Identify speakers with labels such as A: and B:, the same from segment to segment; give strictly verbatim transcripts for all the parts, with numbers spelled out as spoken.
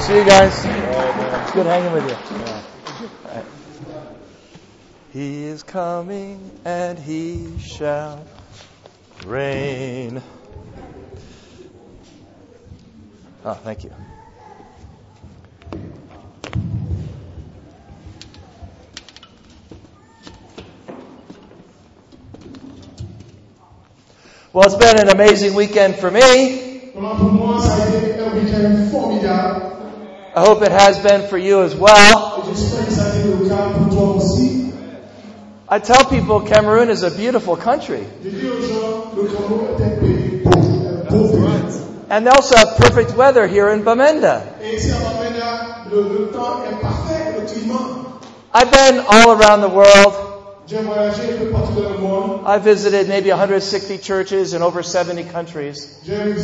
A: See you guys. It's good hanging with you. Right. He is coming and he shall reign. Oh, thank you. Well, it's been an amazing weekend for me. I hope it has been for you as well. I tell people Cameroon is a beautiful country. And they also have perfect weather here in Bamenda. I've been all around the world. I visited maybe one hundred sixty churches in over seventy countries.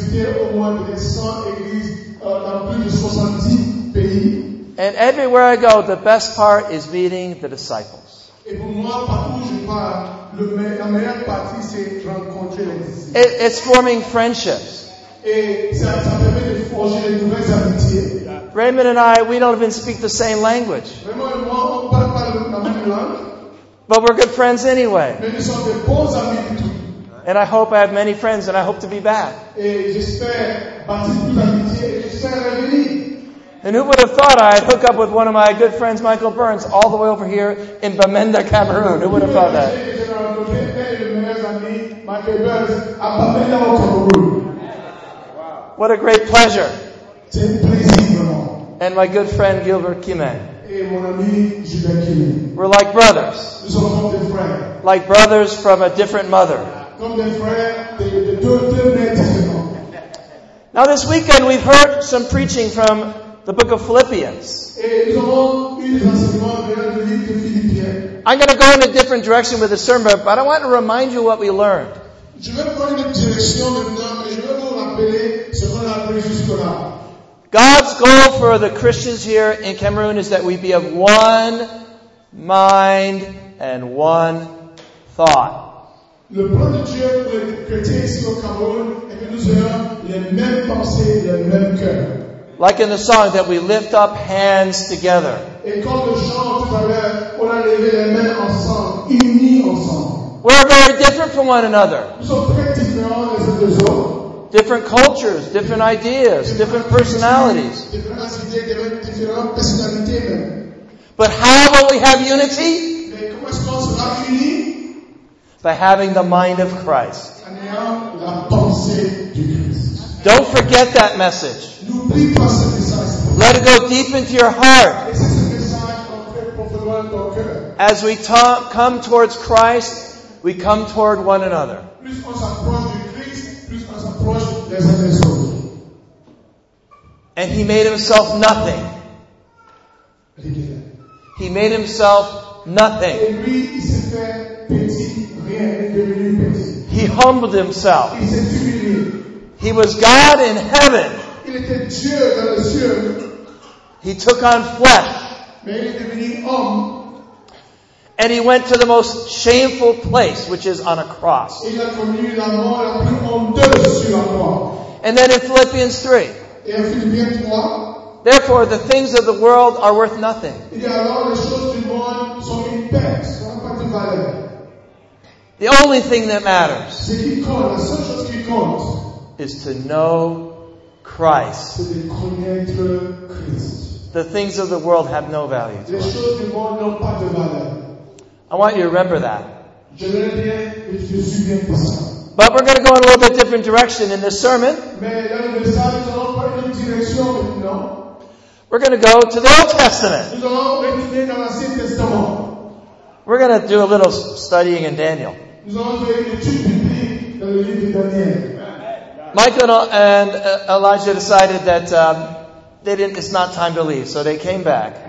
A: And everywhere I go, the best part is meeting the disciples. It, it's forming friendships. Raymond and I, we don't even speak the same language. But we're good friends anyway. And I hope I have many friends, and I hope to be back. And who would have thought I'd hook up with one of my good friends, Michael Burns, all the way over here in Bamenda, Cameroon? Who would have thought that? What a great pleasure. And my good friend Gilbert Kimé. We're like brothers. Like brothers from a different mother. Now this weekend we've heard some preaching from the book of Philippians. I'm going to go in a different direction with the sermon, but I want to remind you what we learned. God's goal for the Christians here in Cameroon is that we be of one mind and one thought. Le plan de Dieu pour les chrétiens ici au Cameroun est que nous ayons les mêmes pensées, le même cœur. Like in the song that we lift up hands together. Et comme le chant tout à l'heure, on a levé les mains ensemble, unis ensemble. We're very different from one another. Nous sommes très différents les uns des autres. Different cultures, different ideas, different personalities. But how will we have unity? By having the mind of Christ. Don't forget that message. Let it go deep into your heart. As we ta- come towards Christ, we come toward one another. And he made himself nothing. He made himself nothing. He humbled himself. He was God in heaven. He took on flesh. And he went to the most shameful place, which is on a cross. And then in Philippians three, therefore the things of the world are worth nothing. The only thing that matters is to know Christ. The things of the world have no value to us. I want you to remember that. But we're going to go in a little bit different direction in this sermon. We're going to go to the Old Testament. We're going to do a little studying in Daniel. Michael and Elijah decided that um, they didn't. It's not time to leave, so they came back.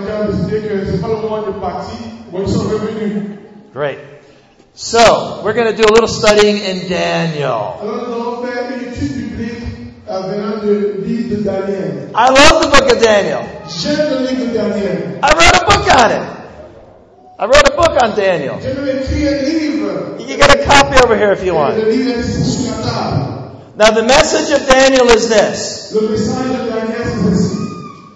A: Great. So, we're going to do a little studying in Daniel. I love the book of Daniel. I wrote a book on it. I wrote a book on Daniel. You get a copy over here if you want. Now the message of Daniel is this.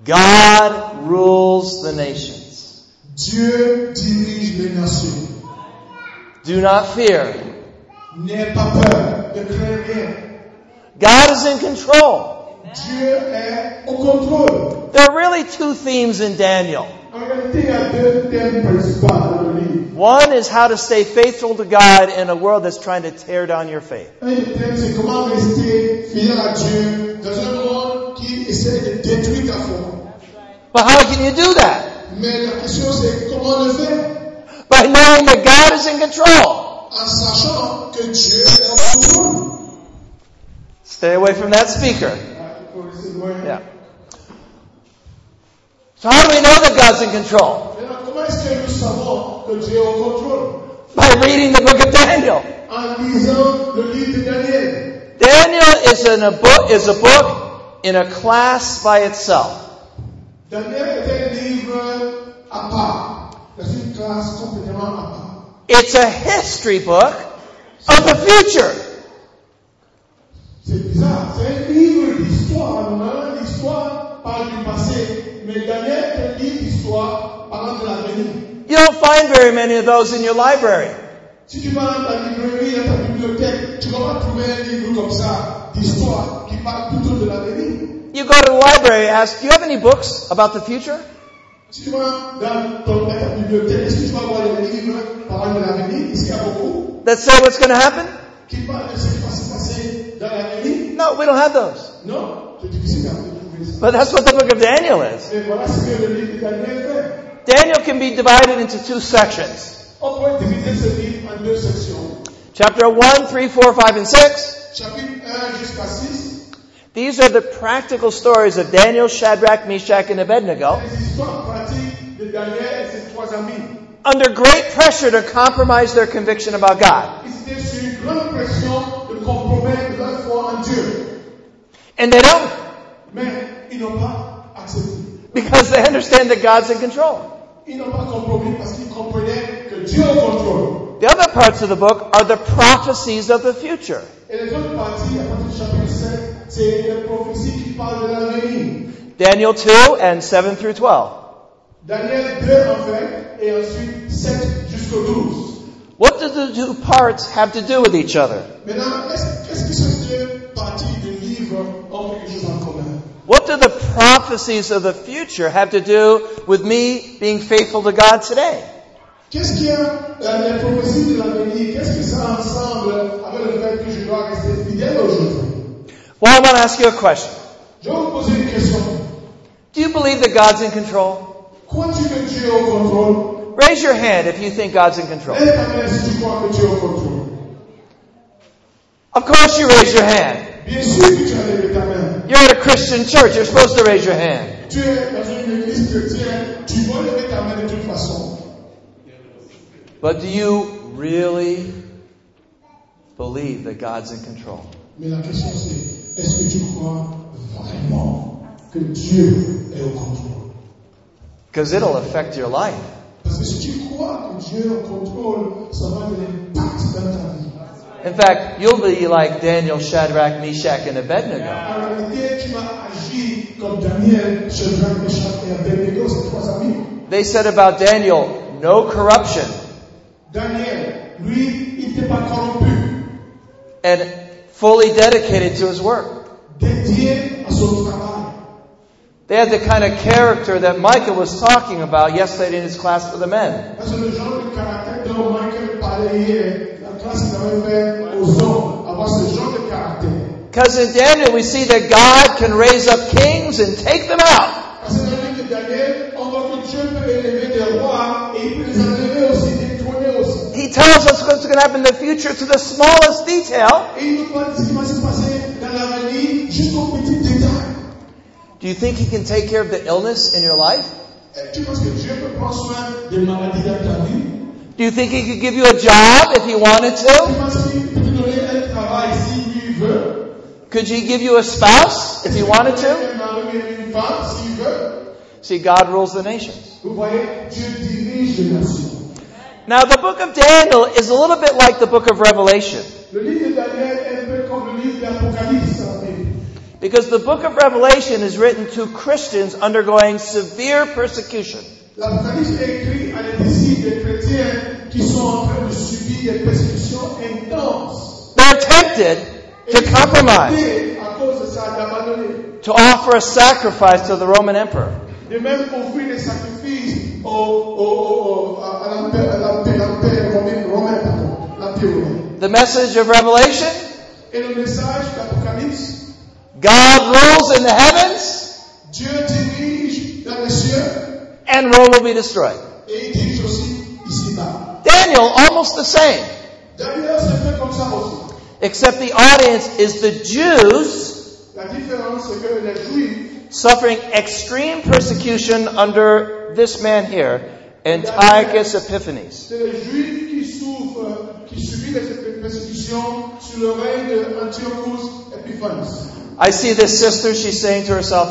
A: God rules the nations.
B: Dieu dirige les nations.
A: Do not fear.
B: N'aie pas peur, ne crains rien.
A: God is in control.
B: Dieu est au contrôle.
A: There are really two themes in Daniel.
B: En réalité, il y a deux thèmes principaux dans le livre.
A: One is how to stay faithful to God in a world that's trying to tear down your faith.
B: Un des thèmes, c'est comment rester fidèle à Dieu dans un monde qui essaie de détruire ta foi.
A: But how can you do that?
B: Mais la question, c'est comment le faire?
A: By knowing that God is in control.
B: En sachant que Dieu est au contrôle.
A: Stay away from that speaker. Yeah. So how do we know that God's in control?
B: Comment est-ce que nous savons que Dieu est au contrôle?
A: By reading the book of Daniel.
B: En lisant le livre de Daniel.
A: Daniel is in a book is a book in a class by itself.
B: Daniel est un livre à part. C'est une classe complètement à part.
A: It's a history book of the future.
B: C'est bizarre. C'est un livre d'histoire. Normalement, l'histoire parle du passé. Mais Daniel est un livre d'histoire parlant de l'avenir.
A: You don't find very many of those in your library.
B: Si tu vas dans ta librairie, dans ta bibliothèque, tu vas pas trouver un livre comme ça d'histoire qui parle plutôt de l'avenir.
A: You go to the library and ask, do you have any books about the future?
B: Si tu vas dans ton, ta bibliothèque, est-ce que tu vas voir des livres parlant de l'avenir? Est-ce qu'il y a beaucoup?
A: That say what's going to happen?
B: Qui parlent de ce qui va se passer dans l'avenir?
A: No, we don't have those.
B: Non, c'est difficile de trouver ça.
A: But that's what the book of Daniel is.
B: Mais voilà ce que le livre de Daniel fait.
A: Daniel can be divided into two sections.
B: On peut diviser ce livre en deux sections.
A: Chapter one, three, four, five, and six.
B: Chapitre un jusqu'à six.
A: These are the practical stories of Daniel, Shadrach, Meshach, and Abednego.
B: Les histoires pratiques de Daniel et ses trois amis.
A: Under great pressure to compromise their conviction about God.
B: Ils étaient sur une grande pression de compromettre leur foi en Dieu.
A: And they don't.
B: Mais ils n'ont pas accepté.
A: Because they understand that God's in control.
B: Ils n'ont pas compromis parce qu'ils comprenaient que Dieu est au contrôle.
A: The other parts of the book are the prophecies of the future.
B: Et les autres parties, à partir du chapitre sept, c'est les prophéties qui parlent de l'avenir.
A: Daniel two and seven through twelve.
B: Daniel deux en fait, et ensuite sept jusqu'au douze.
A: What do the two parts have to do with each other?
B: Maintenant, qu'est-ce que ces deux parties du livre ont quelque chose en commun?
A: What do the prophecies of the future have to do with me being faithful to God today?
B: Qu'est-ce qu'il y a dans les prophéties de l'avenir? Qu'est-ce que ça a ensemble avec le fait que je dois rester fidèle aujourd'hui?
A: Well, I want to ask you a question.
B: Je vais vous poser une question.
A: Do you believe that God's in control?
B: Crois-tu que Dieu est au contrôle?
A: Raise your hand if you think God's in control.
B: Lève ta main si tu crois que Dieu est au contrôle.
A: Of course you raise your hand.
B: Bien sûr que tu as levé ta main.
A: You're at a Christian church. You're supposed to raise your hand.
B: Tu es dans une église chrétienne. Tu dois lever ta main de toute façon.
A: But do you really believe that God's in control?
B: Mais la question c'est, est-ce que tu crois vraiment que Dieu est au contrôle?
A: Because it'll affect your life.
B: Parce que si tu crois que Dieu est au contrôle, ça va avoir un impact dans ta vie.
A: In fact, you'll be like Daniel, Shadrach, Meshach, and Abednego.
B: En réalité, tu vas agir comme Daniel, Shadrach, Meshach et Abednego, ces trois amis.
A: They said about Daniel, no corruption.
B: Daniel, lui, il n'était pas corrompu.
A: And fully dedicated to his work.
B: Dédié à son travail.
A: They had the kind of character that Micah was talking about yesterday in his class for the men.
B: C'est le genre de caractère dont Michael parlait hier, la classe qu'il avait fait aux hommes, avoir ce genre de caractère.
A: Because in Daniel we see that God can raise up kings and take them out.
B: Parce que dans le livre de Daniel, on voit que Dieu peut élever des rois et il peut les enlever aussi, détrôner aussi.
A: He tells us what's going to happen in the future to the smallest detail.
B: Et il nous parle de ce qui va se passer dans l'avenir jusqu'au petit détail.
A: Do you think He can take care of the illness in your life?
B: Tu penses que Dieu peut prendre soin des maladies dans ta vie?
A: Do you think He could give you a job if He wanted
B: Tu
A: to?
B: penses qu'il peut te donner un travail s'il lui veut?
A: Could He give you a spouse if He wanted to?
B: Un mari et une femme s'il veut?
A: See, God rules the nations.
B: Vous voyez, Dieu dirige les nations.
A: Now, the book of Daniel is a little bit like the book of Revelation.
B: Le livre de Daniel est un peu comme le livre d'Apocalypse.
A: Because the book of Revelation is written to Christians undergoing severe persecution.
B: L'Apocalypse est écrit à des disciples des chrétiens qui sont en train de subir des persécutions intenses.
A: They're tempted to compromise,
B: à cause de ça, d'abandonner.
A: to offer a sacrifice to the Roman emperor.
B: De même offrir des sacrifices au, au, au, à l'empire romain, l'empire romain.
A: The message of Revelation?
B: Et le message d'Apocalypse?
A: God rules in the heavens,
B: Dieu dirige dans les cieux,
A: and Rome will be destroyed.
B: Et il dirige aussi ici-bas.
A: Daniel, almost the same.
B: Daniel se fait comme ça aussi.
A: Except the audience is the Jews,
B: La différence c'est que les Juifs
A: suffering extreme persecution under this man here, Antiochus Epiphanes.
B: C'est les Juifs qui souffrent, qui subissent les persécutions sous le règne d'Antiochus Epiphanes.
A: I see this sister, she's saying to herself,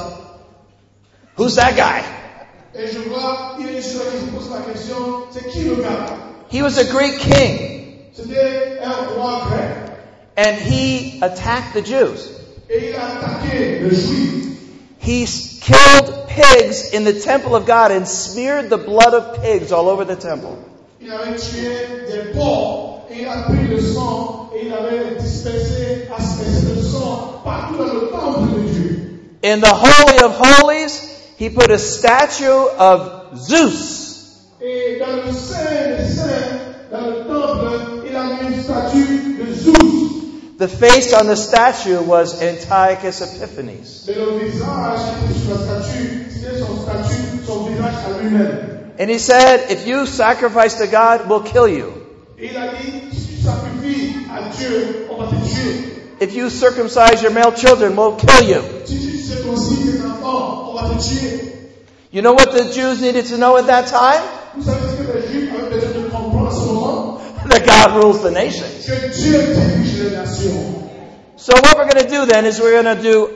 A: who's that guy?
B: Et je vois, il y a une sœur qui se pose la question, c'est qui le gars?
A: He was a Greek king,
B: C'était un roi grec.
A: and he attacked the Jews.
B: Et il a attaqué les Juifs.
A: He killed pigs in the temple of God and smeared the blood of pigs all over the temple.
B: Il avait tué des porcs, et il a pris le sang, et il avait dispersé, aspersé le sang partout dans le temple de Dieu.
A: In the Holy of Holies, he put a statue of Zeus.
B: Et dans le Saint des Saints, dans le temple, il a mis une statue de Zeus.
A: The face on the statue was Antiochus Epiphanes.
B: Mais le visage qui était sur la statue, c'était son statue, son visage à lui-même.
A: And he said, if you sacrifice to God, we'll kill you.
B: Et il a dit, si tu sacrifies à Dieu, on va te tuer.
A: If you circumcise your male children, we'll kill you.
B: Si tu circoncises tes enfants, on va te tuer.
A: You know what the Jews needed to know at that time?
B: Vous savez ce que les Juifs avaient besoin de comprendre à ce moment?
A: That God rules the nations.
B: Que Dieu dirige les nations.
A: So what we're going to do then is we're going to do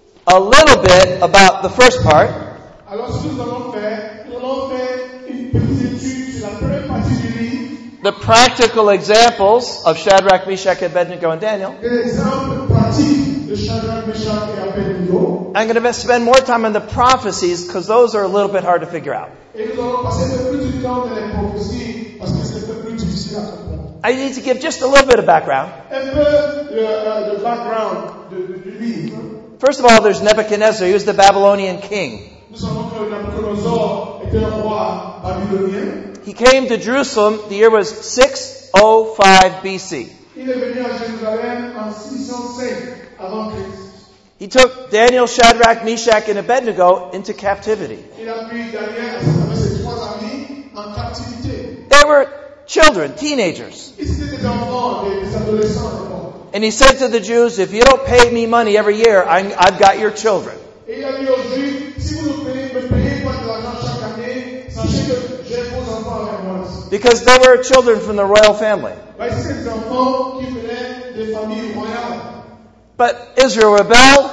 A: a little bit about the first part.
B: Alors ce que nous allons faire, nous allons faire une petite étude sur la première partie du livre.
A: The practical examples of Shadrach, Meshach, Abednego, and Daniel.
B: L'exemple pratique de Shadrach, Meshach et Abednego.
A: I'm going to spend more time on the prophecies because those are a little bit hard to figure out.
B: Et nous allons passer un peu plus de temps dans les prophéties parce que c'est un peu plus difficile à comprendre.
A: I need to give just a little bit of background.
B: Un peu le, uh, le background de, de, du livre.
A: First of all, there's Nebuchadnezzar. He was the Babylonian king.
B: Nous savons que Nabucodonosor était un roi babylonien.
A: He came to Jerusalem. The year was six oh five B C.
B: Il est venu à Jérusalem en six cent cinq avant Christ.
A: He took Daniel, Shadrach, Meshach, and Abednego into captivity.
B: Il a pris Daniel avec ses trois amis en captivité.
A: They were children, teenagers.
B: Ils étaient des enfants, des, des adolescents.
A: And he said to the Jews, if you don't pay me money every year, I'm, I've got your children.
B: Et il a dit aux Juifs, si vous ne payez, me payez pas de l'argent chaque année, sachez que j'ai vos enfants avec moi.
A: Because they were children from the royal family.
B: Bah, c'est des enfants qui venaient des familles royales.
A: But Israel rebelled.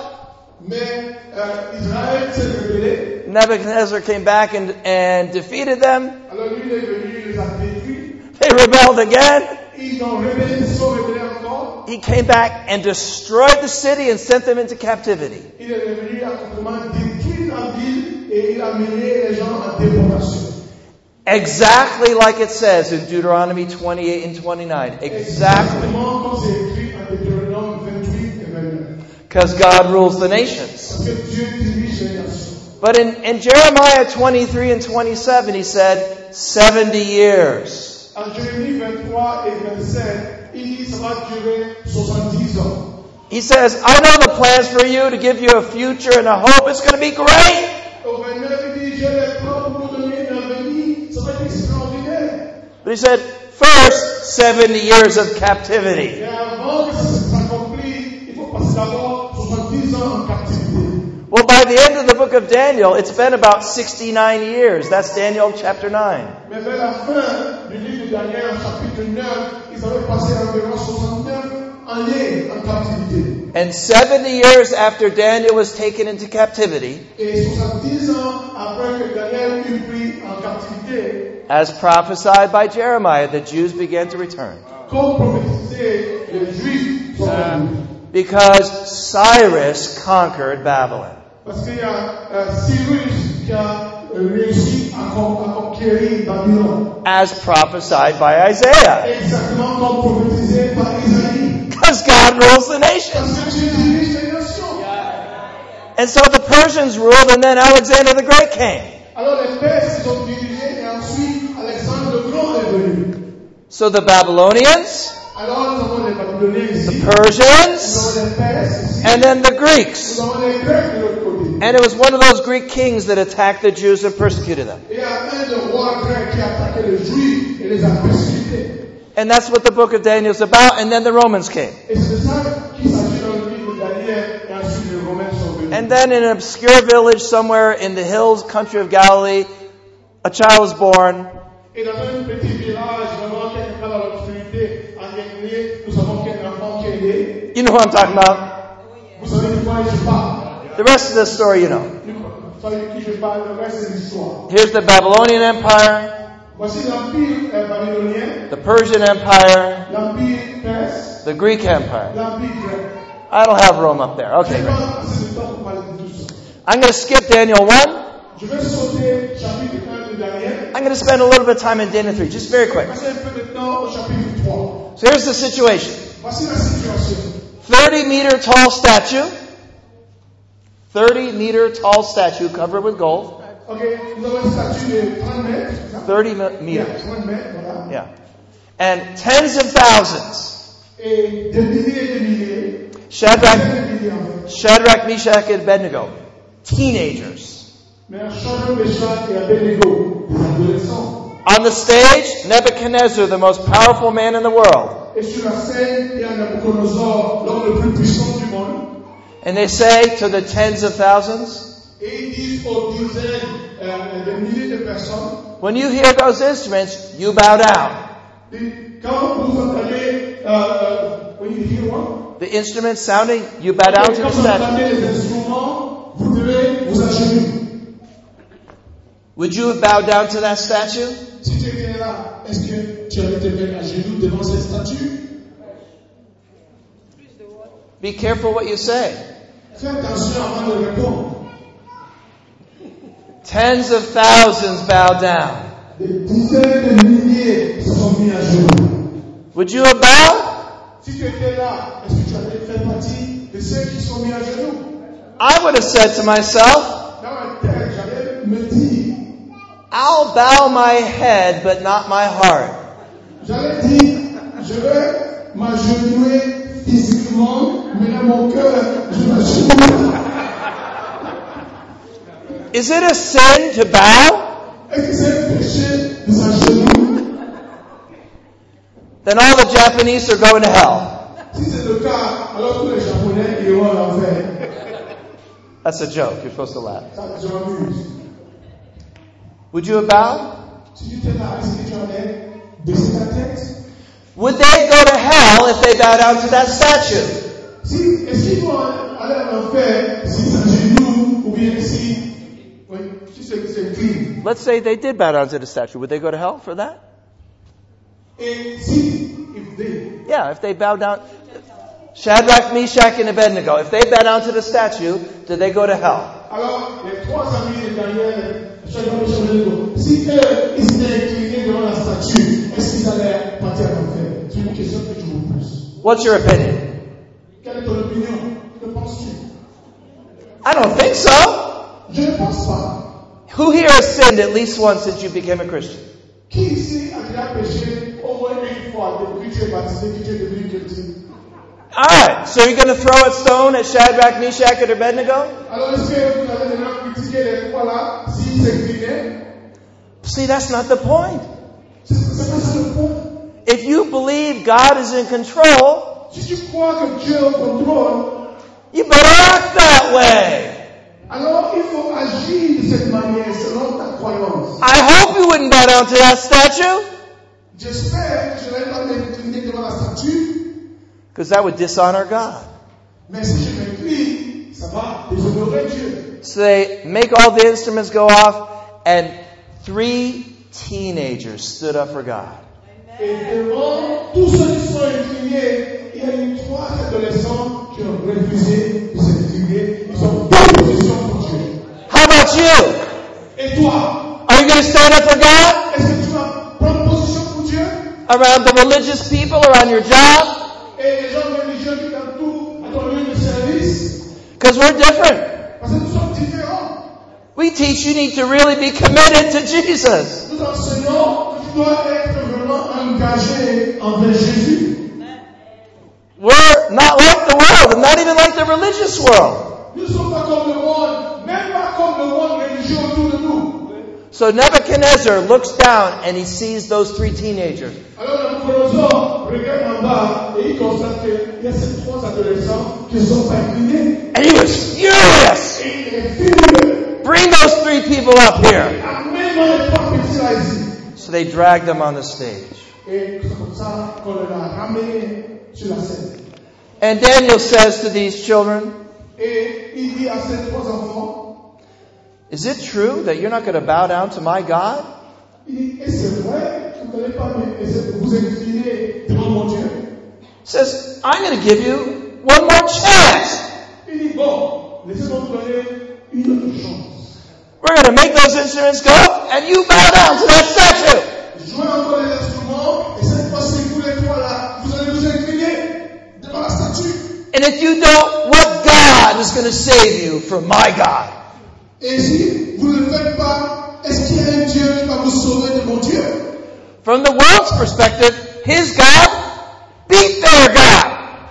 B: Mais euh, Israël s'est rebellé.
A: Nebuchadnezzar came back and, and defeated them.
B: Alors lui, il est venu, il les a détruits.
A: They rebelled again.
B: Ils ont rebellé, ils sont rebellés encore.
A: He came back and destroyed the city and sent them into captivity.
B: Il est revenu à complètement détruire la ville et il a mené les gens en déportation.
A: Exactly like it says in Deuteronomy twenty-eight and twenty-nine. Exactly. Because God rules the nations. But in, in Jeremiah twenty-three and twenty-seven, he said, seventy years. He says, I know the plans for you to give you a future and a hope. It's going to be great. But he said, first, seventy years of captivity. Well, by the end of the book of Daniel, it's been about sixty-nine years. That's Daniel chapter nine. And seventy years after Daniel was taken into captivity, as prophesied by Jeremiah, the Jews began to return. Because Cyrus conquered Babylon.
B: Parce qu'il y a euh, Cyrus qui a euh, réussi à, à conquérir Babylone.
A: As prophesied by Isaiah.
B: Exactement comme prophétisé par Isaïe.
A: Because God rules the nations.
B: Parce que Dieu dirige les nations.
A: And so the Persians ruled, and then Alexander the Great came.
B: Alors les Perses ils ont dirigé et ensuite Alexandre le Grand est venu.
A: So the Babylonians,
B: Alors nous avons les Babyloniens ici.
A: the Persians,
B: Nous avons les Perses ici.
A: and then the Greeks.
B: Nous avons les Grecs de l'autre côté.
A: And it was one of those Greek kings that attacked the Jews and persecuted them.
B: Et il y a un des rois grecs qui a attaqué les Juifs et les a persécutés.
A: And that's what the book of Daniel is about. And then the Romans came.
B: Et c'est de ça qu'il s'agit dans le livre de Daniel et ensuite les Romains sont venus.
A: And then in an obscure village somewhere in the hills country of Galilee, a child was born.
B: Et dans un petit village, vraiment quelque part dans l'obscurité, en Galilée, nous savons qu'il y a un enfant qui est né.
A: You know what I'm talking about.
B: Vous savez de quoi je parle.
A: The rest of the story you know.
B: Vous savez de qui je parle, le reste de l'histoire.
A: Here's the Babylonian Empire,
B: Voici l'empire euh, babylonien,
A: the Persian Empire,
B: l'empire perse,
A: the Greek Empire.
B: l'empire grec.
A: I don't have Rome up there. Okay,
B: Je
A: great.
B: vais pas passer du temps pour parler de tout ça.
A: I'm going to skip Daniel one.
B: Je vais sauter chapitre un de Daniel.
A: I'm going to spend a little bit of time in Daniel three, just very quick.
B: Passer un peu de temps au chapitre trois.
A: So here's the situation.
B: Voici la situation.
A: thirty meter tall statue. thirty meter tall statue covered with gold.
B: Ok, nous avons une statue de trente mètres. c'est ça?
A: thirty me-
B: Yeah,
A: meters.
B: trente mètres, voilà.
A: Yeah. And tens of thousands.
B: Et des milliers et des milliers.
A: Shadrach,
B: Des milliers en fait.
A: Shadrach, Meshach, and Abednego. Teenagers.
B: Mais un Shadrach, Meshach et Abednego, des adolescents.
A: On the stage, Nebuchadnezzar, the most powerful man in the world.
B: Et sur la scène, il y a Nabucodonosor, l'homme le plus puissant du monde.
A: And they say to the tens of thousands,
B: Et ils disent aux dizaines, euh, des milliers de personnes,
A: when you hear those instruments, you bow down.
B: et quand vous entendez, euh, euh, when you hear what?
A: The instruments sounding, you bow down to
B: Quand
A: the
B: vous
A: statue.
B: entendez les instruments, vous devez vous agenouiller.
A: Would you have bowed down to that statue?
B: Si tu étais là, est-ce que tu allais te mettre à genoux devant cette statue?
A: Be careful what you say.
B: Fais attention avant de répondre.
A: Tens of thousands bow down.
B: Des dizaines de milliers se sont mis à genoux.
A: Would you have bowed?
B: Si tu étais là, est-ce que tu allais faire partie de ceux qui sont mis à genoux?
A: I would have said to myself,
B: Dans ma tête, j'allais me dire,
A: I'll bow my head, but not my heart.
B: j'allais dire, je vais m'agenouiller physiquement, mais dans mon cœur, je m'agenouille.
A: Is it a sin to bow?
B: Est-ce que c'est un péché de s'agenouiller?
A: Then all the Japanese are going to hell.
B: Si c'est le cas, alors tous les Japonais iront à l'enfer.
A: That's a joke. You're supposed to laugh.
B: Ça, je m'amuse.
A: Would you have bowed?
B: Si tu étais là, est-ce que tu allais baisser ta tête?
A: Would they go to hell if they bow down to that statue?
B: Si, est-ce qu'ils vont aller à l'enfer s'ils s'agenouillent ou bien si, oui, si c'est, c'est clean?
A: Let's say they did bow down to the statue. Would they go to hell for that?
B: Et si, if they,
A: Yeah, if they bow down. Shadrach, Meshach, and Abednego. If they bow down to the statue, do they go to hell?
B: alors, les trois amis de Daniel, Shadrach, Meshach et Abednego, si eux, ils s'étaient inclinés devant la statue, est-ce qu'ils allaient partir à l'enfer? C'est une question que je vous pose.
A: What's your opinion?
B: Quelle est ton opinion? Que penses-tu?
A: I don't think so.
B: Je ne pense pas.
A: Who here has sinned at least once since you became a Christian?
B: Qui ici a déjà péché au moins une fois depuis que tu es baptisé, que tu es devenu chrétien?
A: Alright, so you're going to throw a stone at Shadrach, Meshach, and Abednego?
B: Alors est-ce que vous allez maintenant critiquer les trois là s'ils s'inclinaient?
A: See, that's not the point.
B: C'est c'est pas ça le point.
A: If you believe God is in control,
B: Si tu crois que Dieu est au contrôle,
A: you better act that way.
B: alors il faut agir de cette manière selon ta croyance.
A: I hope you wouldn't bow down to that statue,
B: J'espère que je n'allais pas m'incliner devant la statue,
A: because that would dishonor God.
B: mais si je m'incline, ça va déshonorer Dieu.
A: So they make all the instruments go off, and three teenagers stood up for God.
B: Et devant tous ceux qui sont inclinés, il y a eu trois adolescents qui ont refusé de s'exprimer, ils ont deux positions pour Dieu.
A: How about you?
B: Et toi?
A: Are you going to stand up for God?
B: Est-ce que tu vas prendre position pour Dieu?
A: Around the religious people, around your job?
B: Et les gens religieux qui t'entourent à ton lieu de service?
A: Because we're different.
B: Parce que nous sommes différents.
A: We teach you need to really be committed to Jesus.
B: Nous enseignons que tu dois être vraiment engagé envers Jésus.
A: We're not like the world, and not even like the religious world.
B: Nous ne sommes pas comme le monde, même pas comme le monde religieux autour de nous.
A: So Nebuchadnezzar looks down and he sees those three teenagers.
B: Alors Nabucodonosor regarde en bas et il constate qu'il y a ces trois adolescents qui ne sont pas inclinés.
A: And he was furious.
B: Et il est furieux.
A: Bring those three people up here.
B: Amène-moi les trois petits là ici.
A: So they dragged them on the stage.
B: Et c'est comme ça qu'on les a ramenés sur la scène.
A: And Daniel says to these children,
B: Et il dit à ces trois enfants,
A: is it true that you're not going to bow down to my God?
B: il dit, et c'est vrai que vous n'allez pas vous incliner devant mon Dieu?
A: Says, I'm going to give you one more chance.
B: Il dit, bon, laissez-moi vous donner une autre chance.
A: We're going to make those instruments go, and you bow down to that statue.
B: Jouez encore les instruments, et cette fois-ci, vous les trois là, vous allez vous incliner devant la statue.
A: And if you don't, what God is going to save you from my God?
B: Et si vous ne le faites pas, est-ce qu'il y a un Dieu qui va vous sauver de mon Dieu?
A: From the world's perspective, his God beat their God.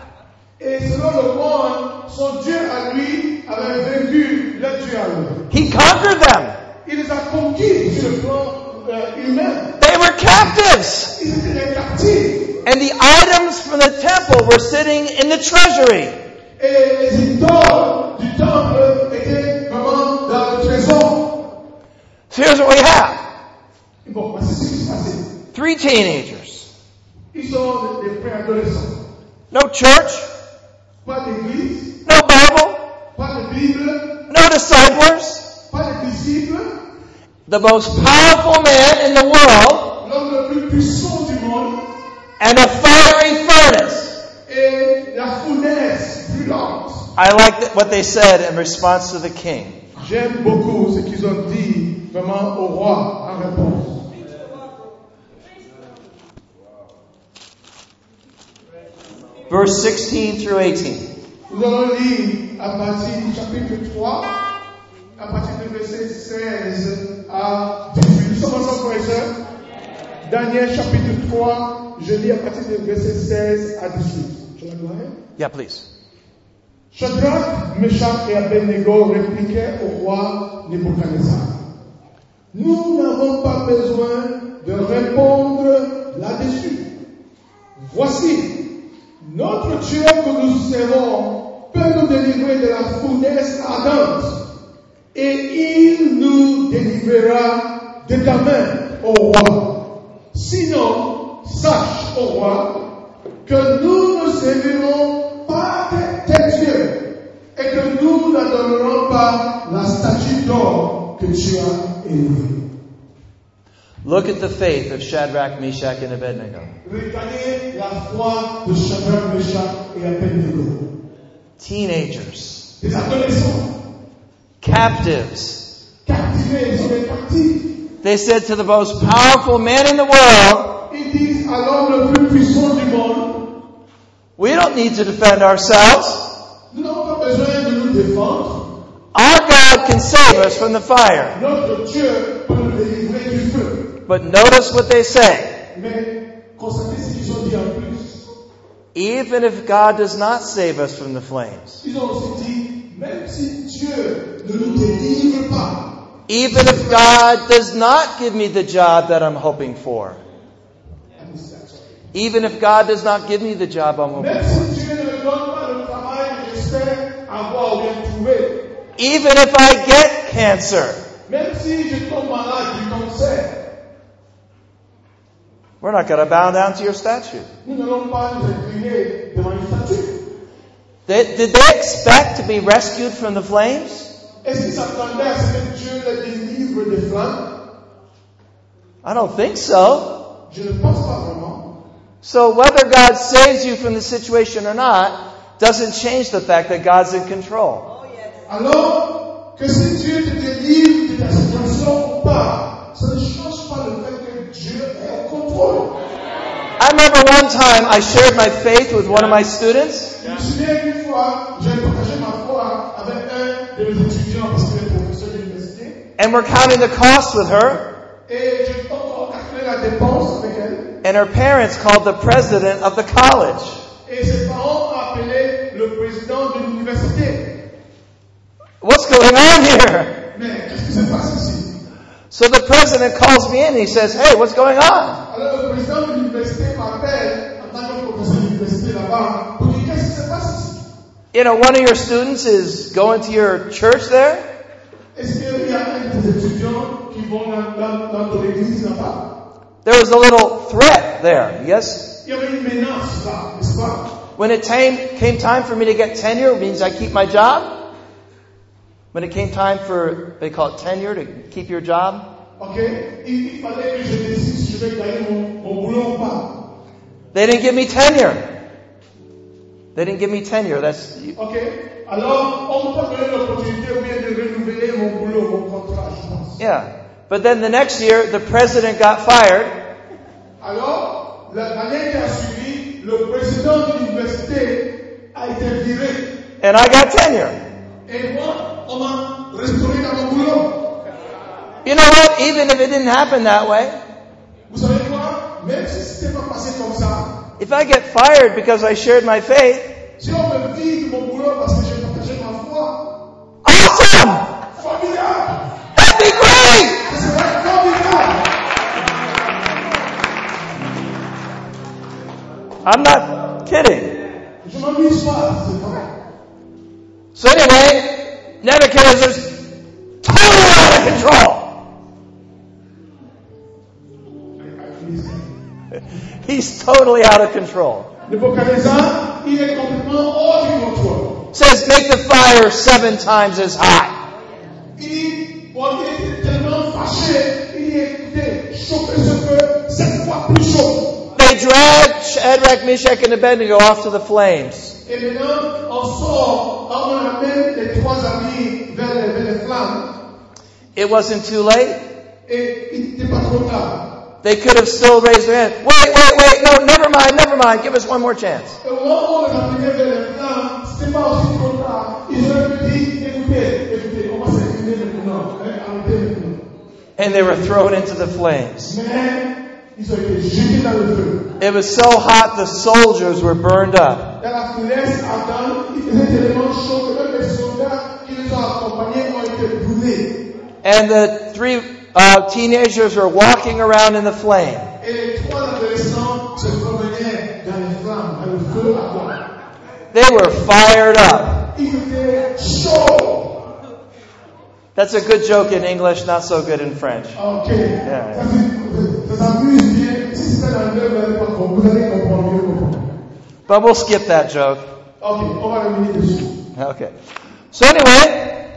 B: Et selon le monde, son Dieu à lui avait vaincu leur Dieu à lui.
A: He conquered them.
B: Il les a conquis sur le plan euh, humain.
A: They were captives.
B: Ils étaient des captifs.
A: And the items from the temple were sitting in the treasury.
B: Et les idoles du temple étaient vraiment dans le trésor.
A: So here's what we have.
B: Bon, c'est ce qui s'est passé.
A: Three teenagers.
B: Ils sont des préadolescents.
A: No church.
B: Pas d'église.
A: No Bible.
B: Pas de Bible.
A: No disciples.
B: Pas de disciples.
A: The most powerful man in the world.
B: L'homme le plus puissant du monde.
A: And a fiery furnace.
B: Et la fournaise brûlante.
A: I like what they said in response to the king.
B: J'aime beaucoup ce qu'ils ont dit vraiment au roi en réponse.
A: Verse sixteen through eighteen.
B: Nous allons lire à partir du chapitre trois, à partir du verset seize à dix-huit. Nous sommes ensemble, frères et sœurs. Daniel chapitre trois, je lis à partir du verset seize à dix-huit. Je la dois.
A: Yeah, please.
B: Shadrach, Meshach et Abednego répliquaient au roi Nebuchadnezzar. Nous n'avons pas besoin de répondre là-dessus. Voici, notre Dieu que nous servons peut nous délivrer de la fournaise ardente et il nous délivrera de ta main, ô roi. Sinon, sache, ô roi, que nous ne servirons pas tes dieux et que nous n'adorerons pas la statue d'or que tu as élevée.
A: Look at the faith of Shadrach, Meshach, and Abednego.
B: Regardez la foi de Shadrach, Meshach et Abednego.
A: Teenagers.
B: Des adolescents.
A: Captives.
B: Captivés, ils sont des captifs.
A: They said to the most powerful man in the world,
B: Ils disent à l'homme le plus puissant du monde,
A: we don't need to defend ourselves.
B: nous n'avons pas besoin de nous défendre.
A: Our God can save us from the fire.
B: Notre Dieu peut nous délivrer du feu.
A: But notice what they say.
B: Mais constatez ce qu'ils ont dit en plus.
A: Even if God does not save us from the flames.
B: Ils ont aussi dit, même si Dieu ne nous délivre pas.
A: Even if God does not give me the job that I'm hoping for. Even if God does not give me the job I'm hoping
B: Même
A: for.
B: si Dieu ne me donne pas le travail que j'espère avoir ou bien trouver.
A: Even if I get cancer.
B: Même si je tombe malade du cancer.
A: We're not going to bow down to your statue.
B: Nous n'allons pas nous incliner devant une statue.
A: They, did they expect to be rescued from the flames?
B: Est-ce qu'ils s'attendaient à ce que Dieu les délivre des flammes?
A: I don't think so.
B: Je ne pense pas vraiment.
A: So whether God saves you from the situation or not, doesn't change the fact that God's in control.
B: Alors que si Dieu te délivre de ta situation ou pas, ça ne change pas le fait que Dieu est au contrôle.
A: I remember one time I shared my faith with one of my students.
B: Je me souviens qu'une fois, j'ai partagé ma foi avec un de mes étudiants parce qu'il est professeur d'université.
A: And we're counting the cost with her.
B: Et j'ai encore calculé la dépense avec elle.
A: And her parents called the president of the college.
B: Et ses parents ont appelé le président de l'université.
A: What's going on here?
B: Mais qu'est-ce qui se passe ici?
A: So the president calls me in and he says, hey, what's going on?
B: Alors le président de l'université m'appelle en tant que professeur de l'université là-bas pour dire qu'est-ce qui se passe ici?
A: You know, one of your students is going to your church there.
B: Est-ce qu'il y a un des étudiants qui vont dans, dans, dans ton église là-bas?
A: There was a little threat there, yes?
B: Il y avait une menace là, n'est-ce pas?
A: When it came, came time for me to get tenure, it means I keep my job. When it came time for, they call it tenure, to keep your job.
B: Okay. Il, il fallait que je décide si je vais gagner mon, mon boulot ou pas.
A: They didn't give me tenure. They didn't give me tenure. That's.
B: Okay. Alors, on m'a pas donné l'opportunité ou bien de renouveler mon boulot, mon contrat, je pense.
A: Yeah. But then the next year, the president got fired.
B: Alors, l'année qui a suivi, le président de l'université a été viré.
A: And I got tenure.
B: Et moi, on m'a restauré dans mon boulot.
A: You know what? Even if it didn't happen that way,
B: vous savez quoi? Même si c'était pas passé comme ça,
A: if I get fired because I shared my faith,
B: si on me vide mon boulot parce que j'ai partagé ma foi,
A: awesome!
B: Formidable!
A: That'd be great!
B: Ce serait formidable!
A: I'm not kidding.
B: Je m'amuse pas, c'est vrai.
A: So anyway, Nebuchadnezzar's totally out of control. He's totally out of control.
B: Nebuchadnezzar, il est complètement hors du contrôle.
A: Says, make the fire seven times as high.
B: Il, bon, il était tellement fâché, il était chauffé ce feu sept fois plus chaud.
A: They dragged Shadrach, Meshach, and Abednego off to the flames.
B: Et maintenant, on sort, on amène les trois amis vers les, vers les flammes.
A: It wasn't too late.
B: Et il n'était pas trop tard.
A: They could have still raised their hand. Wait, wait, wait. No, never mind, never mind. Give us one more chance.
B: Et au moment où on les amenait vers les flammes, c'était pas aussi trop tard. Ils auraient pu dire, écoutez, écoutez, on va s'incliner maintenant. Arrêtez maintenant.
A: And they were thrown into the flames.
B: Mais ils ont été jetés dans le feu.
A: It was so hot the soldiers were burned up.
B: Dans la fournaise ardente, il faisait tellement chaud que même les soldats qui les ont accompagnés ont été brûlés.
A: And the three uh, teenagers were walking around in the flame.
B: Et les trois adolescents se promenaient dans les flammes, dans le feu ardent.
A: They were fired up.
B: Ils étaient chauds.
A: That's a good joke in English, not so good in French.
B: Okay.
A: Yeah.
B: Ça s'amuse bien. Si c'est dans l'anglais, vous allez comprendre mieux.
A: But we'll skip that joke.
B: Okay, on va revenir dessus.
A: Okay. So anyway,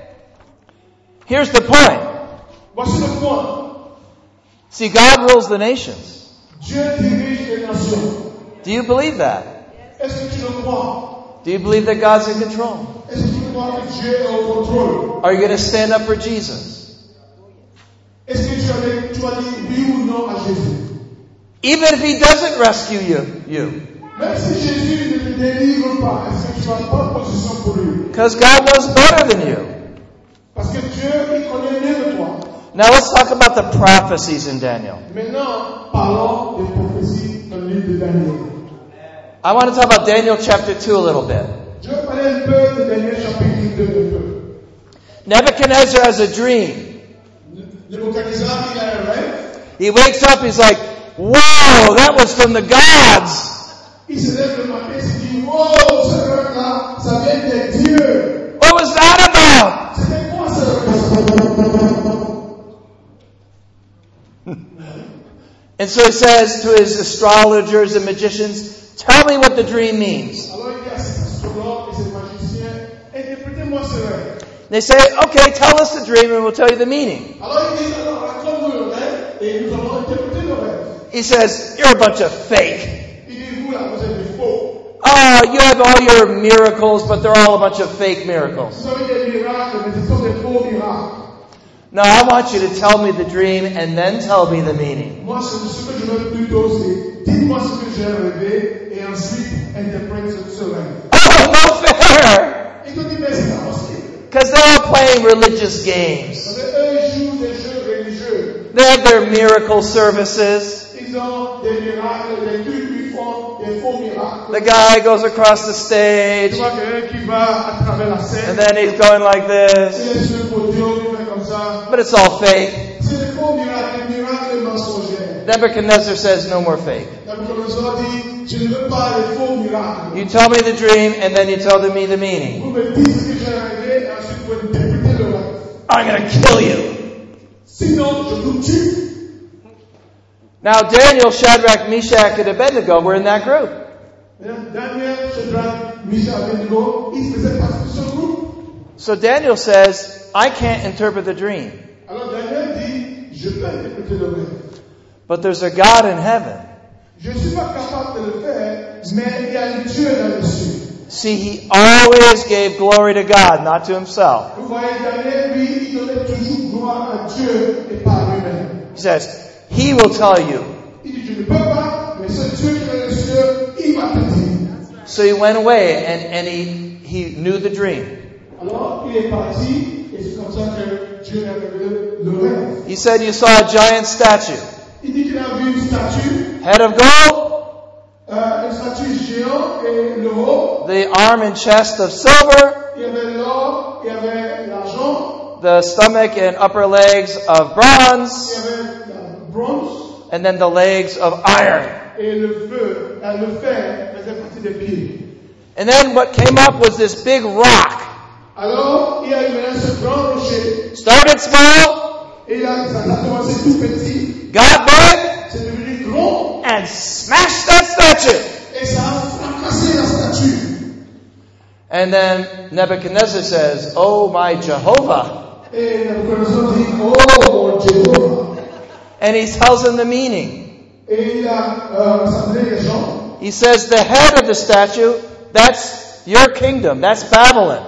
A: here's the point.
B: Voici le point.
A: See, God rules the nations.
B: Dieu dirige les nations.
A: Do you believe that?
B: Est-ce que tu le crois?
A: Do you believe that God's in control?
B: Est-ce que tu crois que Dieu est au contrôle?
A: Are you going to stand up for Jesus?
B: Est-ce que tu as, tu as dit oui ou non à Jésus?
A: Even if He doesn't rescue you, you.
B: Même si Jésus ne te délivre pas, est-ce que tu as pas de position pour lui?
A: Because God knows better than you.
B: Parce que Dieu, il connaît mieux que toi.
A: Now let's talk about the prophecies in Daniel.
B: Maintenant, parlons des prophéties dans le livre de Daniel.
A: I want to talk about Daniel chapter two a little bit.
B: Je vais parler un peu de Daniel chapitre deux un peu.
A: Nebuchadnezzar has a dream.
B: Nebuchadnezzar, il a un rêve.
A: He wakes up, he's like, whoa, that was from the gods.
B: Il se lève le matin et se dit, wow, ce rêve-là, ça vient des dieux.
A: What was that about?
B: C'était quoi ce rêve?
A: And so he says to his astrologers and magicians, tell me what the dream means.
B: Alors il dit à ses astrologues et ses magiciens, interprétez-moi ce rêve.
A: They say, okay, tell us the dream and we'll tell you the meaning.
B: Alors il dit, alors raconte-nous le rêve et nous allons interpréter le rêve.
A: He says, you're a bunch of fake.
B: Il dit, vous là, vous êtes des faux.
A: Oh, oh, you have all your miracles, but they're all a bunch of fake miracles.
B: Vous avez des miracles, mais ce sont des faux miracles.
A: No, I want you to tell me the dream and then tell me the meaning.
B: Moi, ce que je veux plutôt, c'est dites-moi ce que j'ai rêvé et ensuite interprète ce rêve.
A: Oh, no fair!
B: Et tu dis, mais c'est pas possible.
A: Because they're all playing religious games.
B: Parce que eux, ils jouent des jeux religieux.
A: They have their miracle services.
B: Ils ont des miracles, des cultes, ils font des faux miracles.
A: The guy goes across the stage.
B: Tu vois quelqu'un qui va à travers la scène.
A: And then he's going like this.
B: Et sur le podium, il fait comme ça.
A: But it's all fake.
B: C'est des faux miracles, des miracles mensongers.
A: Nebuchadnezzar says no more fake.
B: Nabucodonosor dit, je ne veux pas les faux miracles.
A: You tell me the dream and then you tell me the meaning.
B: Vous me dites ce que j'ai rêvé et ensuite vous interprétez le rêve.
A: I'm going to kill you.
B: Sinon, je vous tue.
A: Now Daniel, Shadrach, Meshach, and Abednego were in that group.
B: Daniel, Shadrach, Meshach, Abednego, ils faisaient partie de ce groupe.
A: So Daniel says, I can't interpret the dream.
B: Alors Daniel dit, je peux interpréter le rêve.
A: But there's a God in heaven.
B: Je ne suis pas capable de le faire, mais il y a un Dieu là-dessus.
A: See, he always gave glory to God, not to himself.
B: Vous voyez, Daniel, lui, il donnait toujours gloire à Dieu et pas à lui-même.
A: He says, he will tell you.
B: Il dit, je ne peux pas, mais ce Dieu qui est dans les cieux, il va te dire.
A: So he went away and, and he, he knew the dream.
B: Alors, il est parti, et c'est comme ça que Dieu a révélé le rêve.
A: He said you saw a giant statue.
B: Il dit qu'il a vu une statue,
A: Head of gold,
B: euh, une statue géante et le haut.
A: the arm and chest of silver,
B: Il y avait l'or, il y avait l'argent,
A: the stomach and upper legs of
B: il y
A: bronze,
B: avait le bronze,
A: and then the legs of iron.
B: et le feu, euh, le fer faisait partie des pieds.
A: And then what came up was this big rock.
B: Alors, il y a eu maintenant ce grand rocher,
A: Started small,
B: et là, ça a commencé tout petit,
A: got big,
B: c'est devenu grand,
A: and smashed that statue.
B: et ça a fracassé la statue.
A: And then Nebuchadnezzar says, oh my Jehovah.
B: Et Nabucodonosor dit, oh mon Jéhovah.
A: And he tells him the meaning.
B: Et il a euh, rassemblé les gens.
A: He says the head of the statue, that's your kingdom, that's Babylon.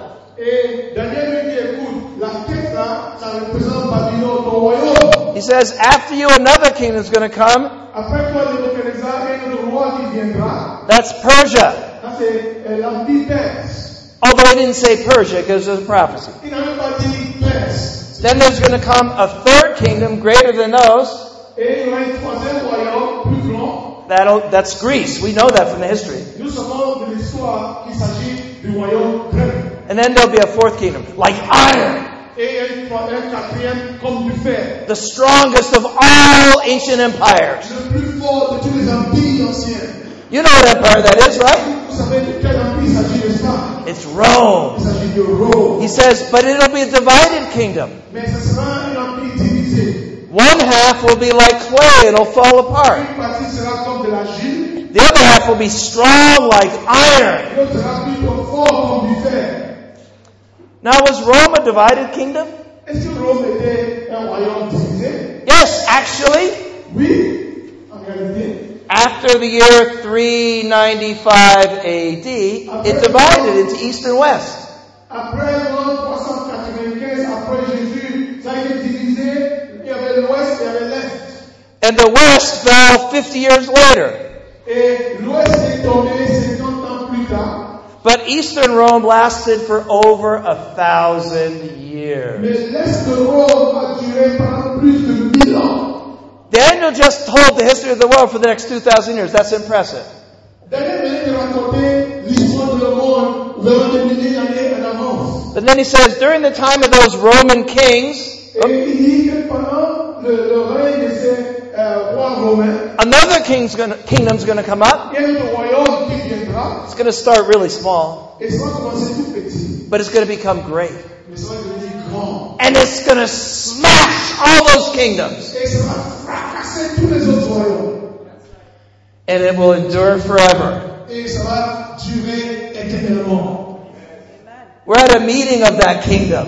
B: Et Daniel lui dit, écoute, la tête là, ça représente Babylone, ton royaume.
A: He says after you another kingdom is going to come,
B: Après toi, Nebuchadnezzar, et le roi qui viendra.
A: that's Persia.
B: Ça, c'est euh, l'empire perse.
A: Although he didn't say Persia because it was a prophecy.
B: Il n'a même pas dit perse.
A: Then there's going to come a third kingdom greater than those.
B: Et il y aura un troisième royaume plus grand.
A: That'll, that's Greece. We know that from the history.
B: Nous savons de l'histoire qu'il s'agit du royaume grec.
A: And then there'll be a fourth kingdom, like iron.
B: Et il y a un troisième, un quatrième comme du fer.
A: The strongest of all ancient empires.
B: Le plus fort de tous les empires anciens.
A: You know what empire that is, right?
B: Vous savez de quel empire il s'agit, n'est-ce pas?
A: It's Rome.
B: Il s'agit de Rome.
A: He says, but it'll be a divided kingdom.
B: Mais ce sera un empire divisé.
A: One half will be like clay, it'll fall apart.
B: Une partie sera comme de l'argile.
A: The other half will be strong like iron.
B: L'autre sera plutôt fort comme du fer.
A: Now, was Rome a divided kingdom?
B: Est-ce que Rome était un royaume divisé?
A: Yes, actually.
B: Oui, en réalité.
A: After the year three ninety-five A D, it divided into east and west.
B: Après l'an trois cent quatre-vingt-quinze, après Jésus, ça a été divisé. Il y avait l'ouest, il y avait l'est.
A: And the west fell fifty years later.
B: Et l'ouest est tombé cinquante ans plus tard.
A: But eastern Rome lasted for over a thousand years.
B: Mais l'est de Rome a duré pendant plus de mille ans.
A: Daniel just told the history of the world for the next two thousand years. That's impressive.
B: Daniel venait de raconter l'histoire de le monde vers des milliers d'années en avance.
A: And then he says, during the time of those Roman kings,
B: Et il dit que pendant le, le règne de ces euh, rois romains,
A: another king's gonna, kingdom's going to come up.
B: il y a un royaume qui viendra.
A: It's going to start really small,
B: Et ça va commencer tout petit.
A: but it's going to become great.
B: Mais ça va devenir grand.
A: And it's going to smash all those kingdoms.
B: Et ça va fracasser tous les autres royaumes.
A: And it will endure forever.
B: Et ça va durer éternellement.
A: We're at a meeting of that kingdom.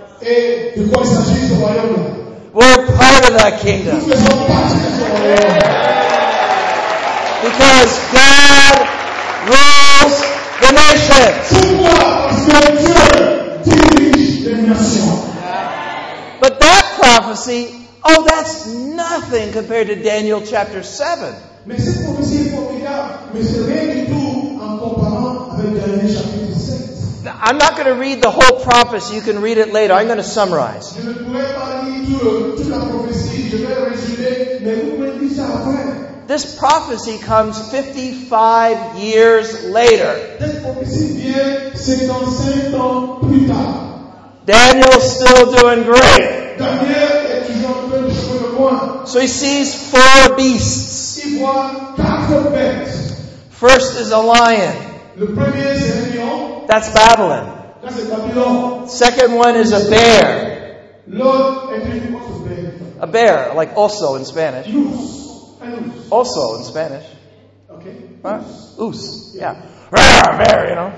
B: Et de quoi il s'agit ce royaume-là?
A: We're part of that kingdom.
B: Nous faisons partie de ce royaume.
A: Because God rules the nations.
B: Pourquoi? Parce que Dieu dirige les nations.
A: But that prophecy, oh, that's nothing compared to Daniel chapter seven.
B: Mais cette prophétie est formidable, mais c'est rien du tout en comparant avec Daniel chapitre sept.
A: I'm not going to read the whole prophecy. You can read it later. I'm going to summarize.
B: Je ne pourrais pas lire tout, toute la prophétie. Je vais résumer, mais vous pouvez lire ça après.
A: This prophecy comes fifty-five years later.
B: Cette prophétie vient cinquante-cinq ans plus tard.
A: Daniel's still doing great.
B: Daniel est toujours en train de jouer le coin.
A: So he sees four beasts.
B: Il voit quatre bêtes.
A: First is a lion.
B: Le premier c'est un lion.
A: That's Babylon.
B: Là c'est Babylone.
A: Second one is a bear.
B: L'autre est une autre bête.
A: A bear, like oso in Spanish.
B: L'ours. Un ours.
A: Oso in Spanish.
B: Okay.
A: Huh? Oos. Yeah. Rawr, bear, you know.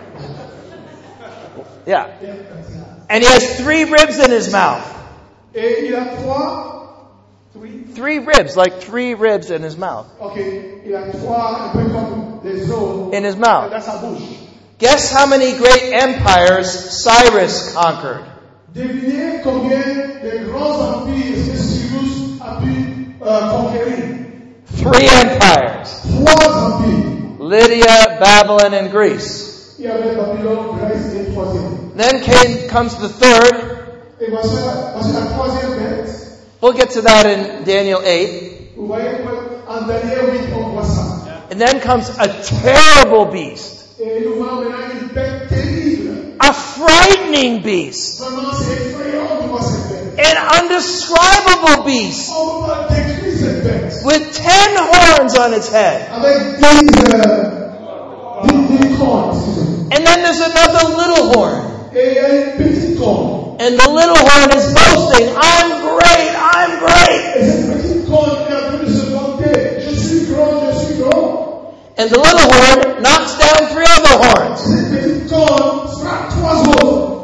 A: Yeah. And he has three ribs in his mouth.
B: Et il a trois, three,
A: Three ribs, like three ribs in his mouth.
B: Okay, il a trois, un peu comme des os
A: In his mouth.
B: dans sa bouche.
A: Guess how many great empires Cyrus conquered?
B: Devinez combien de grands empires que Cyrus a pu euh, conquérir.
A: Three empires.
B: Trois empires.
A: Lydia, Babylon, and Greece.
B: Il y avait Babylone, Grèce et le troisième.
A: Then came, comes the third.
B: Et voici la, voici la troisième bête.
A: We'll get to that in Daniel eight.
B: Vous voyez en Daniel huit, on voit ça.
A: And then comes a terrible beast.
B: Et nous voyons maintenant une bête terrible.
A: A frightening beast.
B: Vraiment, c'est effrayant de voir cette bête.
A: An undescribable beast.
B: On ne peut pas décrire cette bête.
A: With ten horns on its head.
B: Avec dix, euh, dix, dix cornes.
A: And then there's another little horn.
B: Et il y a une petite corne.
A: And the little horn is boasting, I'm great, I'm great.
B: Et cette petite corne est en train de se vanter. Je suis grand, je suis grand.
A: And the little horn knocks down three other horns.
B: Cette petite corne frappe trois autres.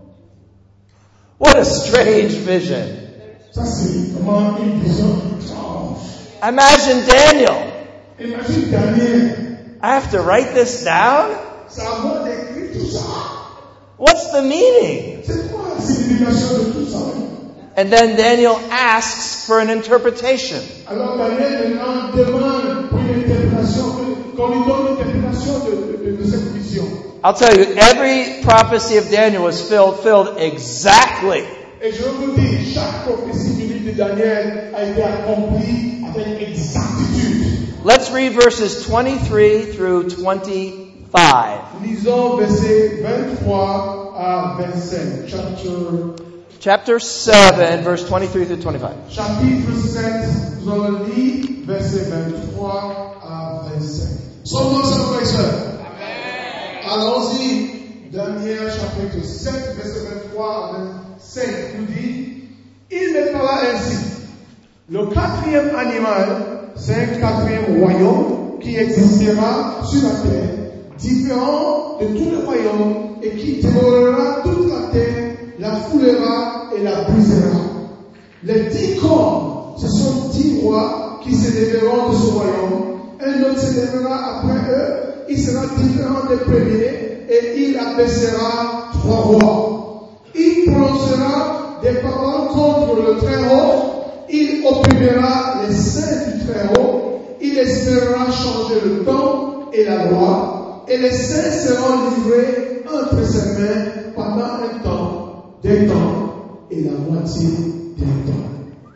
A: What a strange vision.
B: Ça, c'est vraiment une vision étrange.
A: Imagine Daniel.
B: Imagine Daniel.
A: I have to write this down?
B: Ça va d'écrire tout ça.
A: What's the meaning?
B: C'est quoi la signification de tout ça?
A: And then Daniel asks for an interpretation.
B: Alors Daniel maintenant demande pour une interprétation, qu'on lui donne une interprétation de, de, de cette vision.
A: I'll tell you, every prophecy of Daniel was filled, filled exactly.
B: Et je vous dis, chaque prophétie du livre de Daniel a été accomplie avec exactitude.
A: Let's read verses twenty-three through twenty-five.
B: Lisons versets vingt-trois à vingt-cinq. Chapter,
A: Chapter seven, verse twenty-three through twenty-five.
B: Chapitre sept, nous allons lire versets vingt-trois à vingt-cinq. Sommes-nous ensemble, frères et sœurs? Amen. Allons-y. Daniel chapitre sept, verset vingt-trois à vingt-cinq nous dit, il me parla ainsi. Le quatrième animal, c'est un quatrième royaume qui existera sur la terre, différent de tous les royaumes et qui dévorera toute la terre, la foulera et la brisera. Les dix cornes, ce sont dix rois qui se lèveront de ce royaume. Un autre se lèvera après eux, il sera différent des premiers et il abaissera trois rois. Il prononcera des paroles contre le Très-Haut, il opprimera les saints du Très-Haut, il espérera changer le temps et la loi, et les saints seront livrés entre ses mains pendant un temps, des temps et la moitié des temps.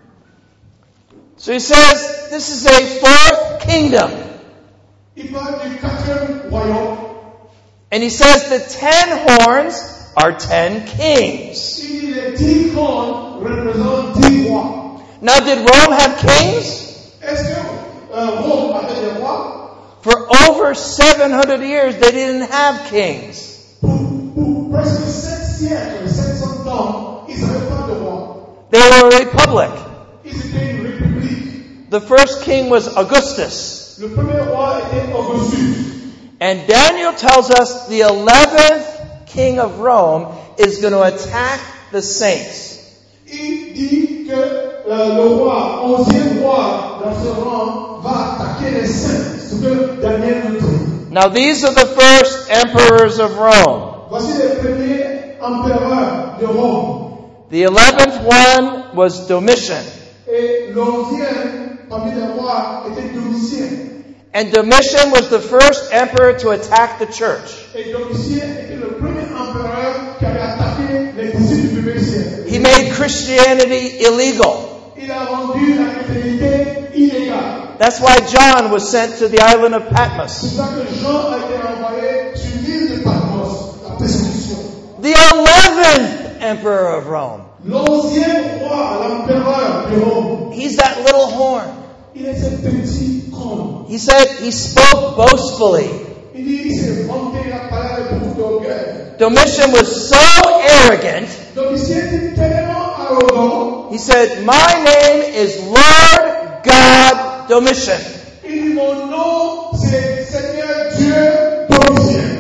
A: So he says, this is a fourth kingdom.
B: Il parle du quatrième royaume.
A: And he says the ten horns are ten kings.
B: Il dit les dix cornes représentent dix rois.
A: Now, did Rome have kings?
B: Est-ce que euh, Rome avait des rois?
A: For over seven hundred years, they didn't have kings.
B: Pour, pour presque sept siècles, sept cents ans, ils n'avaient pas de roi.
A: They were a republic.
B: Ils étaient une république.
A: The first king was Augustus.
B: Le premier roi était Augustus.
A: And Daniel tells us the eleventh king of Rome is going to attack the saints.
B: Il dit que euh, le roi, onzième roi dans ce rang, va attaquer les saints. Ce que Daniel nous dit.
A: Now these are the first first emperors of Rome.
B: Voici les premiers empereurs de Rome.
A: The eleventh one was Domitian.
B: Et l'onzième parmi les rois était Domitien.
A: And Domitian was the first emperor to attack the church.
B: Et Domitien était le premier empereur qui avait attaqué les disciples du premier siècle.
A: He made Christianity illegal.
B: Il a rendu la chrétienté illégale.
A: That's why John was sent to the island of Patmos.
B: C'est ça que Jean a été envoyé sur l'île de Patmos, la persécution.
A: The eleventh emperor of Rome.
B: L'onzième roi, l'empereur de Rome.
A: He's that little horn.
B: Il est ce petit corne.
A: He said he spoke boastfully.
B: Il dit, il s'est vanté, il a parlé avec beaucoup d'orgueil.
A: Domitian was so arrogant.
B: Domitien était tellement arrogant.
A: He said, "My name is Lord God Domitian."
B: Il dit, mon nom, c'est Seigneur Dieu Domitien.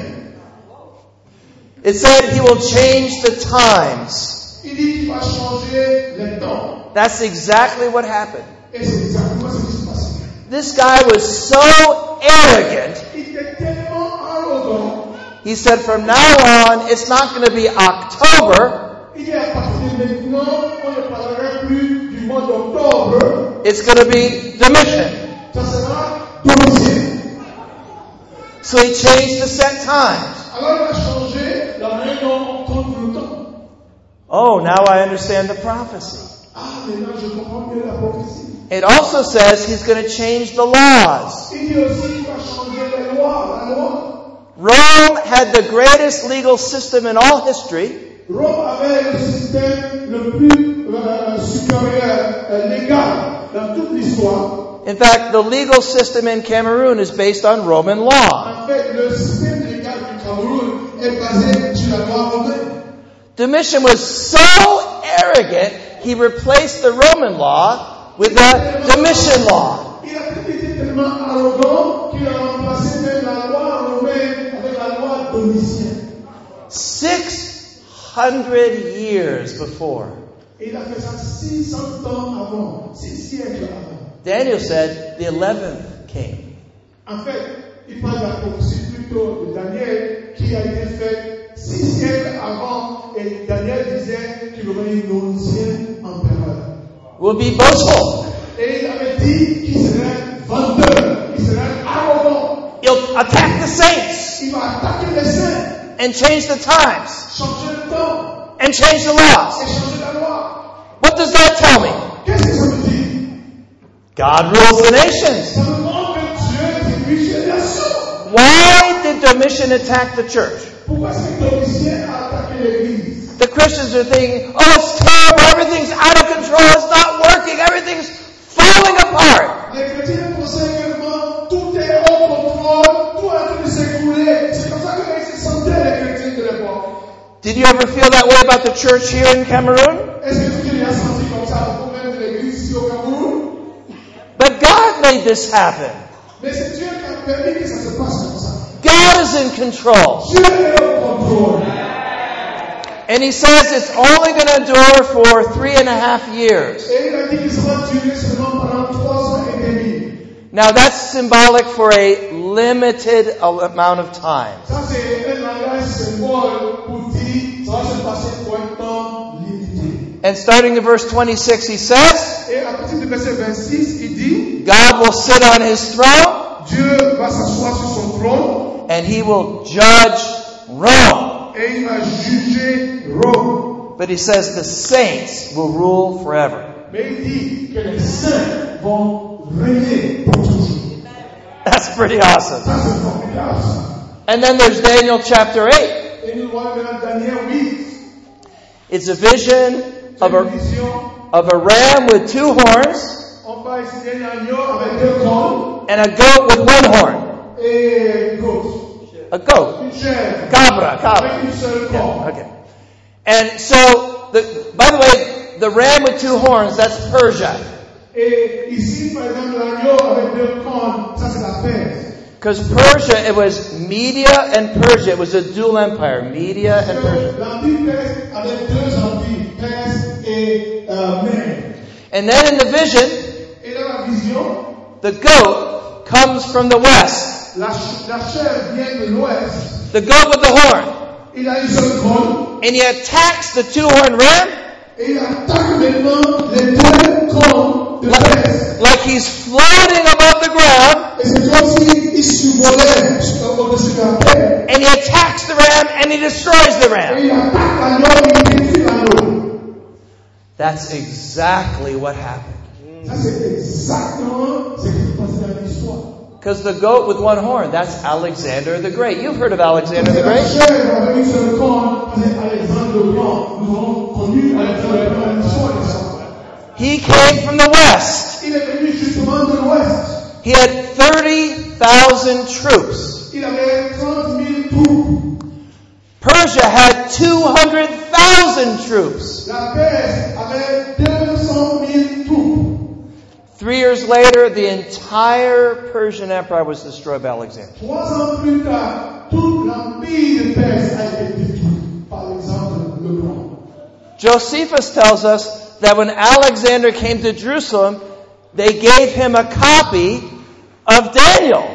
A: It said he will change the times.
B: Il dit qu'il va changer les temps.
A: That's exactly what happened.
B: Et c'est exactement ce qui se passe.
A: This guy was so arrogant.
B: Il était tellement arrogant.
A: He said, from now on, it's not going to be October.
B: Il dit, à partir de maintenant, on ne parlera plus du mois d'octobre.
A: It's going to be Domitian.
B: Ça sera Domitien.
A: So he changed the set times.
B: Alors il a changé la manière dont on compte le temps.
A: Oh, now I understand the prophecy.
B: Ah, maintenant je comprends mieux la prophétie.
A: It also says he's going to change the laws.
B: Il dit aussi qu'il va changer les lois, la loi.
A: Rome had the greatest legal system in all history.
B: Rome avait le système le plus euh, supérieur, euh, légal dans toute l'histoire.
A: In fact, the legal system in Cameroon is based on Roman law.
B: En fait, le système légal du Cameroun est basé sur la loi romaine.
A: Domitian was so arrogant, he replaced the Roman law with the Domitian law.
B: Il a été tellement arrogant qu'il a remplacé même la loi romaine avec la loi domitienne.
A: Six hundred years before.
B: Et il a fait ça six cents ans avant, six siècles avant.
A: Daniel said the eleventh came.
B: En fait, il parle de la prophétie plutôt de Daniel qui a été faite six siècles avant, et Daniel disait qu'il aurait une onzième empereur.
A: Will be boastful.
B: Et il avait dit qu'il serait vendeur, il serait arrogant.
A: He'll attack the saints
B: Il va attaquer les saints,
A: and change the times
B: changer le temps
A: and change the
B: et
A: laws.
B: changer la loi.
A: What does that tell me?
B: Qu'est-ce que ça veut dire?
A: God rules the nations.
B: Ça me montre que Dieu dirige les nations.
A: Why did Domitian attack the church?
B: Pourquoi est-ce que Domitien a attaqué l'église?
A: The Christians are thinking, oh, it's terrible, everything's out of control, it's not working, everything's falling apart.
B: Les chrétiens pensaient également, tout est hors contrôle, tout est en train de s'écrouler. C'est comme ça que les sentaient les chrétiens de l'époque.
A: Did you ever feel that way about the church here in Cameroon?
B: Est-ce que tu l'as senti comme ça à propos même de l'église ici au Cameroun?
A: But God made this happen.
B: Mais c'est Dieu qui a permis que ça se passe comme ça.
A: God is in control.
B: Dieu est au contrôle.
A: And he says it's only going to endure for three and a half years.
B: Et il a dit qu'il sera duré seulement pendant trois ans et demi.
A: Now that's symbolic for a limited amount of time.
B: Ça c'est un langage symbole pour dire ça va se passer pour un temps limité.
A: And starting in verse twenty-six, he says,
B: Et à partir du verset vingt-six, il dit,
A: God will sit on his throne
B: Dieu va s'asseoir sur son trône
A: and he will judge Rome.
B: et il va juger Rome.
A: But he says the saints will rule forever.
B: Mais il dit que les saints vont régner pour toujours.
A: That's pretty awesome.
B: Ça c'est formidable.
A: And then there's Daniel chapter eight.
B: Et nous voyons maintenant Daniel huit.
A: It's a vision of
B: Une
A: a,
B: vision.
A: of a ram with two horns
B: On parle ici d'un agneau avec deux cornes
A: and a goat with one horn.
B: et une goat.
A: A goat.
B: Une chèvre.
A: Cabra, cabra.
B: Avec une seule corne.
A: Yeah, okay. And so, the, by the way, the ram with two horns, that's Persia.
B: Et ici, par exemple, l'agneau avec deux cornes, ça c'est la Perse.
A: Because Persia, it was Media and Persia. It was a dual empire, Media and Persia.
B: L'empire perse avait deux empires, Perse et euh, Mède.
A: And then in the vision,
B: Et dans la vision,
A: the goat comes from the west.
B: la, ch- la chèvre vient de l'ouest.
A: The goat with the horn.
B: Il a une seule corne.
A: And he attacks the two-horned ram.
B: Et il attaque maintenant les deux cornes de Perse.
A: Like he's floating above the ground.
B: Et c'est comme s'il survolait au-dessus de la terre.
A: And he attacks the ram and he destroys the ram.
B: Et il attaque l'agneau et il détruit l'agneau.
A: That's exactly what happened.
B: Ça c'est exactement ce qui s'est passé dans l'histoire.
A: Because the goat with one horn, that's Alexander the Great. You've heard of Alexander the Great. He came from the west. He had thirty thousand troops. Persia had two hundred thousand troops. Three years later, the entire Persian Empire was destroyed by Alexander. Josephus tells us that when Alexander came to Jerusalem, they gave him a copy of Daniel.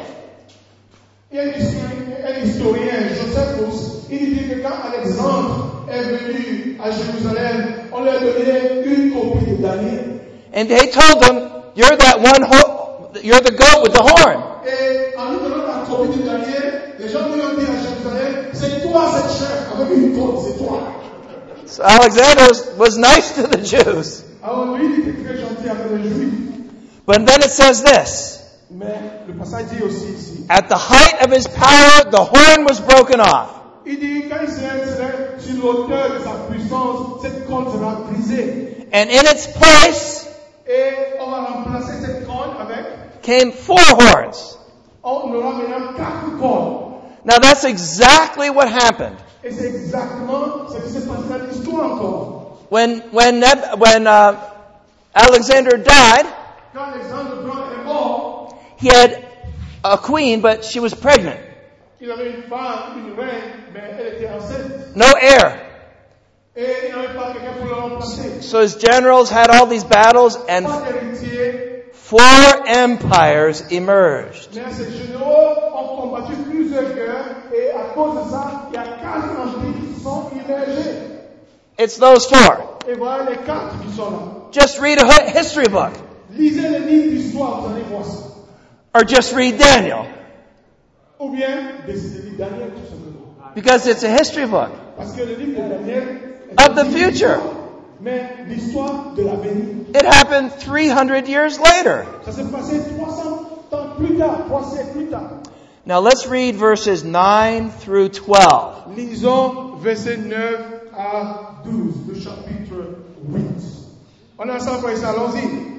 A: And they told him, you're that one, ho- you're the goat with the horn. So Alexander was, was nice to the Jews. But then it says this. At the height of his power, the horn was broken off. And in its place came four horns. Now that's exactly what happened. When when when uh, Alexander died, he had a queen, but she was pregnant. No heir. So his generals had all these battles, and four empires emerged. It's those four. Just read a history book. Or just read Daniel. Because it's a history book of the future. It happened three hundred years later. Now let's read verses nine through twelve.
B: Lisons versets neuf à douze du chapitre huit. On a ça pour ça, allons-y.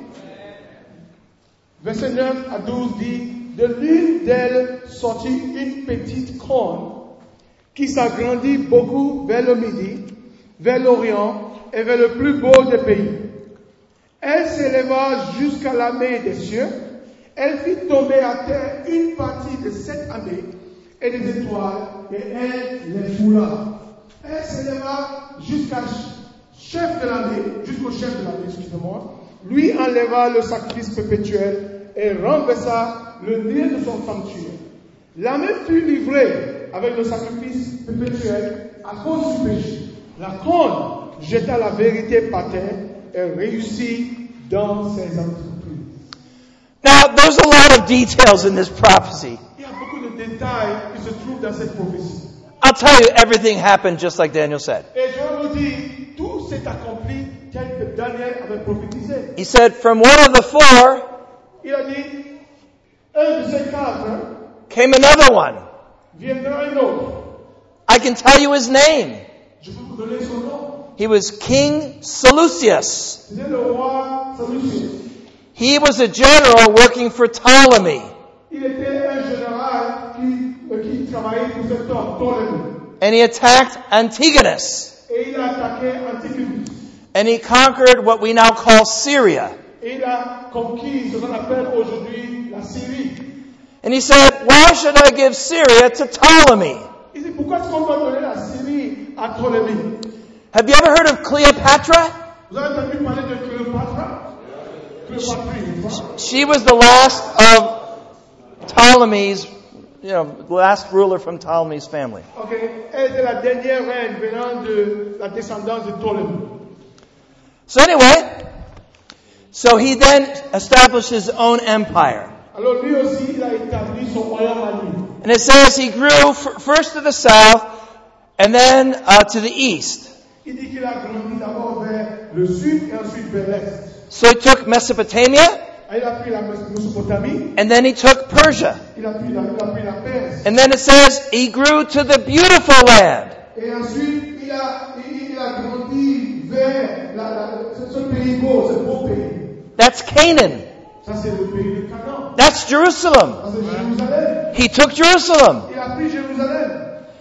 B: Verset neuf à douze dit, de l'une d'elles sortit une petite corne qui s'agrandit beaucoup vers le midi, vers l'Orient et vers le plus beau des pays. Elle s'éleva jusqu'à la mer des cieux. Elle fit tomber à terre une partie de sept années et des étoiles, et elle les foula. Elle s'éleva jusqu'à chef de l'année, jusqu'au chef de l'année, excusez-moi. Lui enleva le sacrifice perpétuel et renversa le lieu de son sanctuaire. L'armée fut livrée avec le sacrifice perpétuel à cause du péché. La corne jeta la vérité par terre et réussit dans ses entreprises.
A: Now, there's a lot of details in this prophecy.
B: Il y a beaucoup de détails qui se trouvent dans cette prophétie.
A: I'll tell you, everything happened just like Daniel said.
B: Et je vais vous dire, tout s'est accompli tel que Daniel avait prophétisé.
A: He said, from one of the four,
B: il a dit, un de ces quatre,
A: came another one.
B: Viendra un autre.
A: I can tell you his name.
B: Je peux vous donner son nom.
A: He was King Seleucus.
B: C'était le roi Seleucus.
A: He was a general working for Ptolemy.
B: Il était un général qui, qui travaillait pour cet homme, Ptolemy.
A: And he attacked Antigonus.
B: Et il a attaqué Antigonus.
A: And he conquered what we now call Syria.
B: Et il a conquis ce qu'on appelle aujourd'hui la Syrie.
A: And he said, why should I give Syria to Ptolemy?
B: Il dit, pourquoi est-ce qu'on doit donner la Syrie à Ptolemy?
A: Have you ever heard of Cleopatra?
B: Vous avez entendu parler de Cléopâtre?
A: She was the last of Ptolemy's you know, last ruler from Ptolemy's family.
B: Okay. Elle était la dernière reine venant de la descendance de Ptolemy.
A: So anyway, so he then established his own empire.
B: Alors lui aussi, il a établi son royaume à lui.
A: And it says he grew f- first to the south and then uh, to the east.
B: Il dit qu'il a grandi d'abord vers le sud et ensuite vers l'est.
A: So he took Mesopotamia.
B: Il a pris la Mésopotamie.
A: And then he took Persia.
B: Il a pris la, il a pris la Perse.
A: And then it says he grew to the beautiful land.
B: Et ensuite, il a, il, il a grandi vers la, la, ce pays beau, ce beau pays.
A: That's Canaan.
B: Ça, c'est le pays de Canaan.
A: That's Jerusalem.
B: Ça, c'est Jérusalem.
A: He took Jerusalem.
B: Il a pris Jérusalem.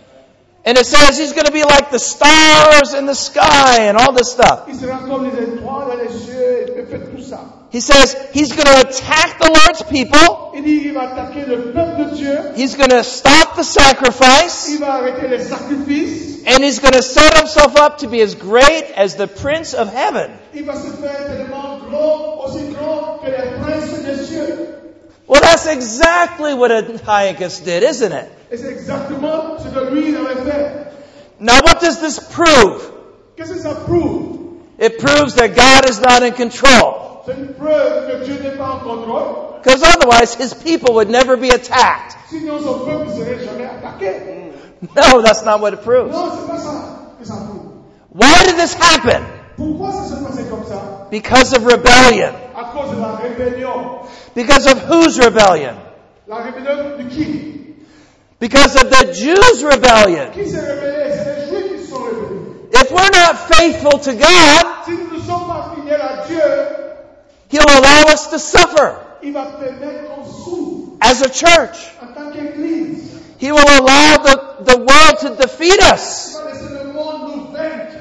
A: And it says he's going to be like the stars in the sky and all this stuff.
B: Il sera comme les étoiles dans les cieux, il fait tout ça.
A: He says he's going to attack the Lord's people.
B: Il dit il va attaquer le peuple de Dieu.
A: He's going to stop the sacrifice.
B: Il va arrêter les sacrifices.
A: And he's going to set himself up to be as great as the Prince of Heaven.
B: Il va se faire tellement grand, aussi grand que les princes des cieux.
A: Well, that's exactly what Antiochus did, isn't it?
B: Et c'est exactement ce que lui il avait fait.
A: Now, what does this prove?
B: Qu'est-ce que ça prouve?
A: It proves that God is not in control.
B: C'est une preuve que Dieu n'est pas en contrôle.
A: Because otherwise, his people would never be attacked.
B: Sinon, son peuple ne serait jamais attaqué.
A: No, that's not what it proves.
B: Non, c'est pas ça que ça prouve.
A: Why did this happen?
B: Pourquoi ça s'est passé comme ça?
A: Because of rebellion.
B: À cause de la rébellion.
A: Because of whose rebellion?
B: La rébellion de qui?
A: Because of the Jews' rebellion.
B: Qui s'est rébellé? C'est les Juifs qui sont rébellés.
A: If we're not faithful to God,
B: Si nous ne sommes pas fidèles à Dieu,
A: He'll allow us to suffer
B: il va permettre qu'on souffre
A: as a church.
B: en tant qu'Église.
A: He will allow the, the world to defeat
B: Il
A: us.
B: va laisser le monde nous vaincre.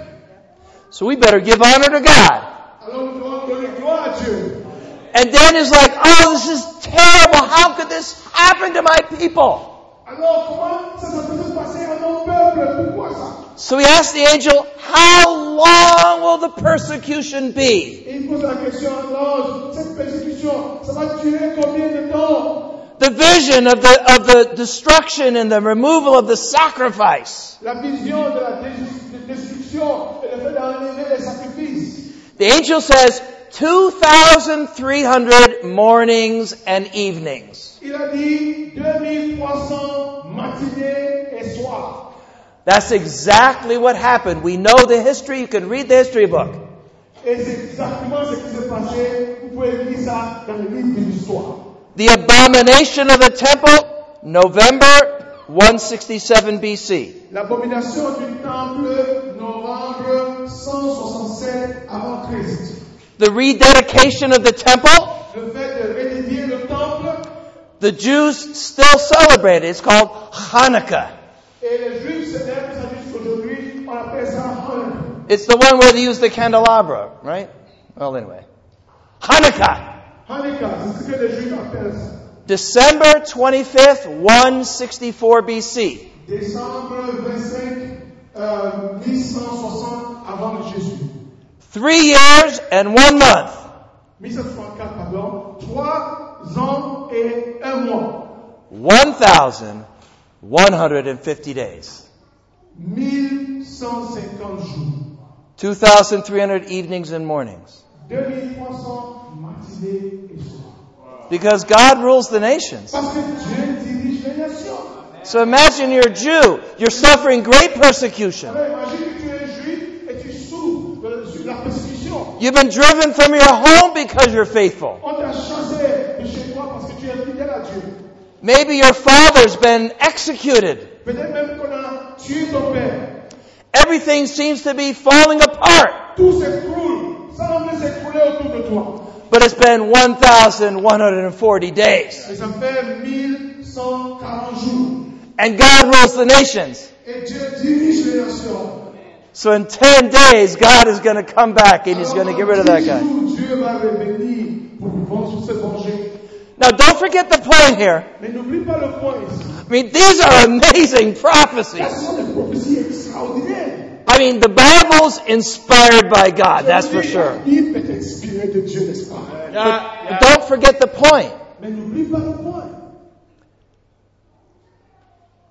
A: So we better give honor to God.
B: Alors nous devons donner gloire à Dieu.
A: And Daniel's like, oh, this is terrible. How could this happen to my people?
B: Alors comment ça, ça peut se passer à mon peuple? Pourquoi ça?
A: So he asked the angel, how long will the persecution be?
B: Et il pose la question à l'ange, cette persécution, ça va durer combien de temps?
A: The vision of the, of the destruction and the removal of the sacrifice.
B: La vision de la dé- de destruction et le fait d'enlever les sacrifices.
A: The angel says two thousand three hundred mornings and evenings.
B: Il a dit deux mille trois cents matinées et soirs.
A: That's exactly what happened. We know the history. You can read the history book.
B: Et c'est exactement ce qui s'est passé. Vous pouvez lire ça dans le livre de l'histoire.
A: The abomination of the temple, November one sixty-seven B C.
B: L'abomination du temple, novembre cent soixante-sept avant Christ.
A: The rededication of the temple,
B: Le fait de rédiger le temple,
A: the Jews still celebrate it. It's called Hanukkah.
B: et les Juifs célèbrent ça jusqu'aujourd'hui, on appelle ça Hanukkah.
A: It's the one where they use the candelabra, right? Well, anyway. Hanukkah.
B: Hanukkah, c'est ce que les Juifs appellent ça.
A: December twenty-fifth, one sixty-four B C.
B: Décembre vingt-cinq, euh, mille cent soixante avant Jésus.
A: Three years and one month.
B: mille sept cent trente-quatre, pardon. Trois ans et un mois.
A: one thousand one hundred fifty days.
B: mille cent cinquante jours.
A: two thousand three hundred evenings and mornings.
B: deux mille trois cents matinées et soirs.
A: Because God rules the nations.
B: Parce que Dieu dirige les nations.
A: So imagine you're a Jew. You're suffering great persecution.
B: Alors imagine que tu es juif et tu souffres de la persécution.
A: You've been driven from your home because you're faithful.
B: On t'a chassé de chez toi parce que tu es fidèle à Dieu.
A: Maybe your father's been executed.
B: Peut-être même qu'on a tué ton père.
A: Everything seems to be falling apart.
B: Tout s'écroule, semble s'écrouler autour de toi.
A: But it's been one thousand one hundred forty days.
B: Et ça fait mille cent quarante jours.
A: And God rules the nations.
B: Et Dieu dirige les nations.
A: So in ten days, God is going to come back and He's going to get rid of that guy.
B: Dieu va revenir pour se venger.
A: Now don't forget the point here.
B: Mais n'oublie pas le point ici.
A: I mean, these are amazing prophecies.
B: Ce sont des prophéties extraordinaires.
A: I mean, the Bible's inspired by God, that's for sure.
B: La Bible est inspirée de Dieu, n'est-ce pas?
A: But don't forget the point.
B: Mais n'oublie pas le point.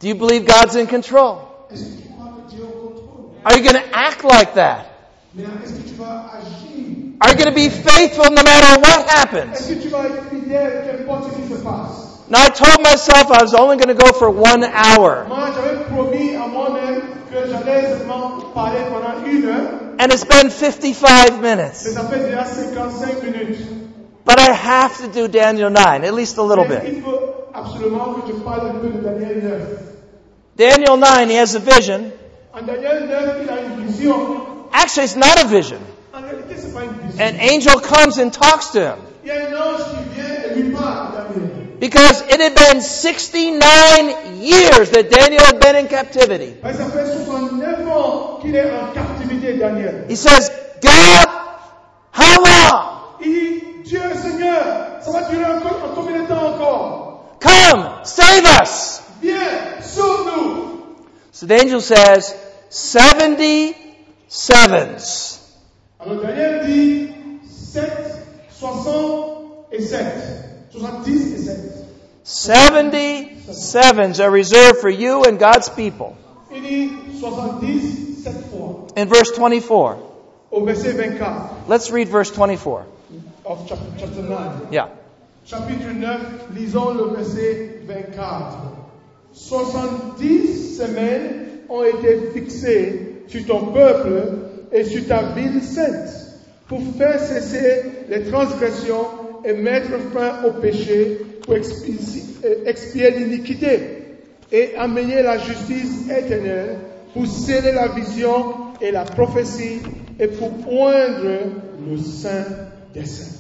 A: Do you believe God's in control?
B: Est-ce que tu crois que Dieu est au contrôle?
A: Are you going to act like that?
B: Mais est-ce que tu vas agir?
A: Are you going to be faithful no matter what happens?
B: Est-ce que tu vas être fidèle, qu'importe ce qui se passe?
A: Now I told myself I was only going to go for one hour.
B: Moi, j'avais promis à moi-même que j'allais seulement parler pendant une heure.
A: And it's been fifty-five minutes.
B: Mais ça fait déjà cinquante-cinq minutes.
A: But I have to do Daniel nine, at least a little
B: Mais
A: bit.
B: il faut absolument que je parle un peu de Daniel neuf.
A: Daniel nine, he has a vision.
B: En Daniel neuf, il a une vision.
A: Actually, it's not a vision.
B: En réalité, c'est pas une vision.
A: An angel comes and talks to him.
B: Il y a un ange qui vient et lui parle à Daniel.
A: Because it had been sixty-nine years that Daniel had been in captivity.
B: Ça fait soixante-neuf ans qu'il est en captivité, Daniel.
A: He says, God, how long?
B: Il dit, Dieu Seigneur, ça va durer encore, en combien de temps encore?
A: Come, save us.
B: Viens, sauve-nous.
A: So the angel says, seventy sevens.
B: Alors Daniel dit, sept, soixante et sept. soixante-dix et sept.
A: seventy sevens are reserved for you and God's people.
B: Il dit soixante-dix, sept fois.
A: In verse twenty-four.
B: Au verset vingt-quatre.
A: Let's read verse twenty-four.
B: Of chapter, chapter nine.
A: Yeah.
B: Chapitre neuf, lisons le verset vingt-quatre. soixante-dix semaines ont été fixées sur ton peuple et sur ta ville sainte pour faire cesser les transgressions et mettre fin au péché, pour expier, expier l'iniquité et amener la justice éternelle, pour sceller la vision et la prophétie et pour oindre le Saint des Saints.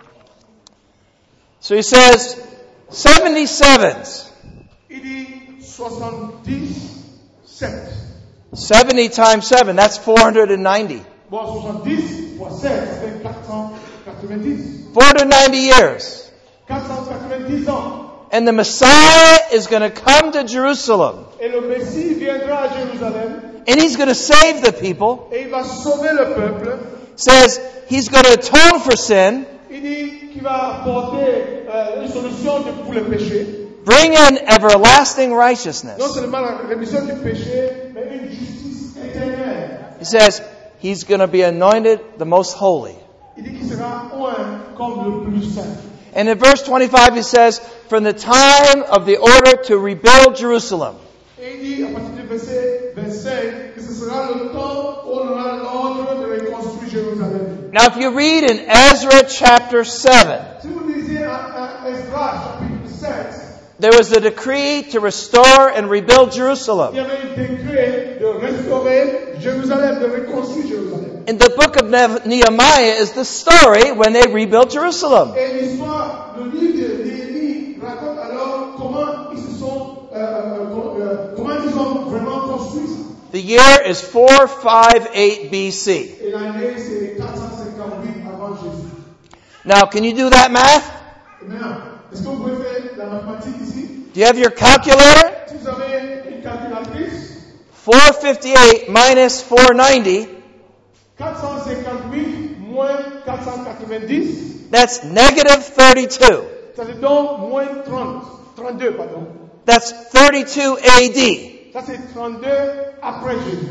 A: So he says, seventy sevens.
B: Il dit soixante-dix, sept.
A: seventy times seven, that's four hundred ninety.
B: Bon, soixante-dix fois sept, ça fait quatre cent quatre-vingt-dix.
A: four hundred ninety years.
B: quatre cent quatre-vingt-dix ans.
A: And the Messiah is going to come to Jerusalem.
B: Et le Messie viendra à Jérusalem.
A: And he's going to save the people.
B: Et il va sauver le peuple.
A: Says he's going to atone for sin.
B: Il dit qu'il va apporter euh, une solution de, pour le péché.
A: Bring in everlasting righteousness.
B: Non seulement la rémission du péché, mais une justice éternelle.
A: He says he's going to be anointed the most holy.
B: Il dit qu'il sera oint comme le plus saint.
A: And in verse twenty-five he says, from the time of the order to rebuild Jerusalem.
B: Et il dit à partir du verset vingt-cinq que ce sera le temps où on aura l'ordre de reconstruire Jérusalem.
A: Now if you read in Ezra chapter seven,
B: Si vous lisez en Ezra chapitre sept,
A: there was a decree to restore and rebuild Jerusalem.
B: il y avait un décret de restaurer Jérusalem, de reconstruire Jérusalem.
A: In the book of Nehemiah is the story when they rebuilt Jerusalem.
B: Et l'histoire, le livre de Néhémie raconte alors comment ils se sont, euh, euh, comment ils ont vraiment construit ça.
A: The year is four fifty-eight B C.
B: Et l'année c'est quatre cent cinquante-huit avant Jésus.
A: Now, can you do that math?
B: Et maintenant, est-ce que vous pouvez faire la mathématique ici?
A: Do you have your calculator?
B: Si vous avez une calculatrice,
A: four fifty-eight minus four ninety,
B: quatre cent cinquante-huit moins quatre cent quatre-vingt-dix,
A: that's negative thirty-two.
B: ça fait donc moins trente, trente-deux, pardon.
A: That's thirty-two A D.
B: Ça c'est trente-deux après Jésus.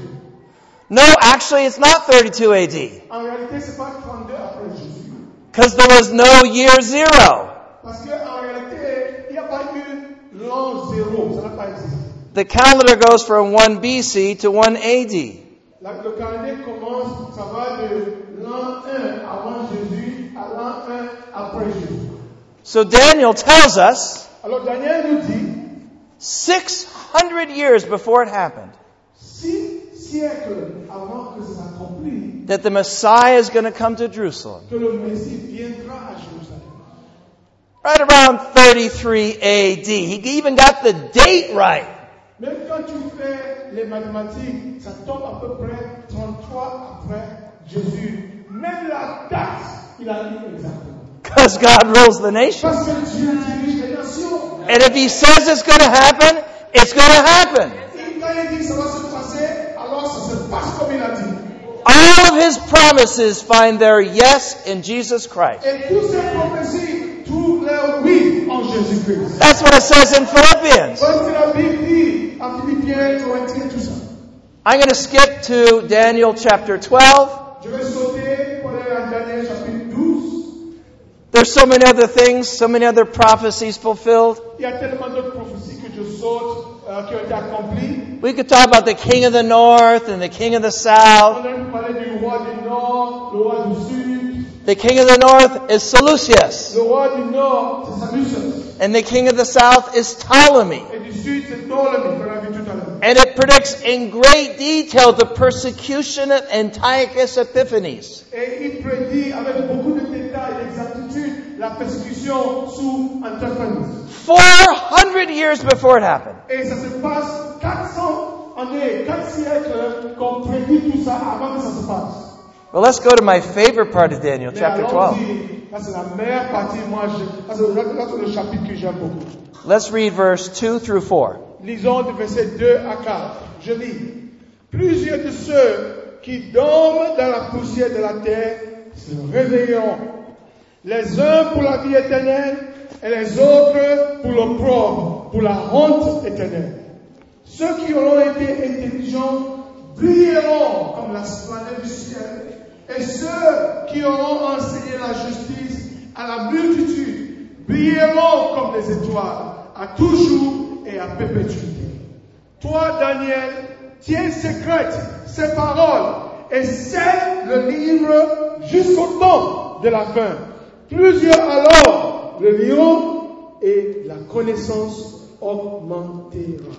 A: No, actually it's not thirty-two A D.
B: En réalité, c'est pas trente-deux après Jésus.
A: Because there was no year zero.
B: Parce qu'en réalité, il n'y a pas eu l'an zéro, ça n'a pas existé.
A: The calendar goes from one B C to one A D.
B: La, le calendrier commence, ça va de l'an un avant Jésus à l'an un après Jésus.
A: So Daniel tells us,
B: Alors Daniel nous dit,
A: six hundred years before it happened,
B: six siècles avant que ça s'accomplisse,
A: that the Messiah is going to come to Jerusalem.
B: que le Messie viendra à Jérusalem.
A: Right around thirty-three A D. He even got the date right.
B: Même quand tu fais les mathématiques, ça tombe à peu près trente-trois après Jésus. Même la date, il a dit exactement.
A: Because God rules the nation.
B: Parce que Dieu dirige les nations.
A: And if he says it's going to happen, it's going to happen.
B: Et quand il dit que ça va se passer, alors ça se passe comme il a dit.
A: All of his promises find their yes in Jesus Christ.
B: Et toutes ces prophéties trouvent leur oui en Jésus-Christ.
A: That's what it says in Philippians.
B: Parce que la Bible dit en Philippiens, Corinthiens, tout ça.
A: I'm going to skip to Daniel chapter twelve.
B: Je vais sauter pour aller à Daniel chapitre douze.
A: There's so many other things, so many other prophecies fulfilled.
B: Il y a tellement d'autres prophéties que je saute euh, qui ont été accomplies.
A: We could talk about the king of the north and the king of the
B: On
A: south.
B: a pu parler du roi du nord, le roi du sud.
A: The king of the north is Seleucus.
B: Le roi du nord, c'est Seleucus.
A: And the king of the south is Ptolemy.
B: Et du sud, c'est Ptolemy, qu'on a vu tout à l'heure.
A: And it predicts in great detail the persecution of Antiochus Epiphanes.
B: Et il prédit avec beaucoup de détails et d'exactitude la persécution sous Antiochus.
A: four hundred years before it happened.
B: Et ça se passe quatre cents années, quatre siècles qu'on prédit tout ça avant que ça se passe.
A: Well, let's go to my favorite part of Daniel,
B: Mais
A: chapter twelve.
B: allons-y. Ça, c'est la meilleure partie. Moi, je, ça, c'est le, ça, c'est le chapitre que j'aime beaucoup.
A: Let's read verse two through four.
B: Lisons du verset deux à quatre. Je lis. Plusieurs de ceux qui dorment dans la poussière de la terre se réveilleront. Les uns pour la vie éternelle et les autres pour l'opprobre, pour la honte éternelle. Ceux qui auront été intelligents brilleront comme la splendeur du ciel. Et ceux qui auront enseigné la justice à la multitude brilleront comme les étoiles, à toujours et à perpétuité. Toi, Daniel, tiens secrètes ces paroles et scelle le livre jusqu'au temps de la fin. Plusieurs alors le liront et la connaissance augmentera.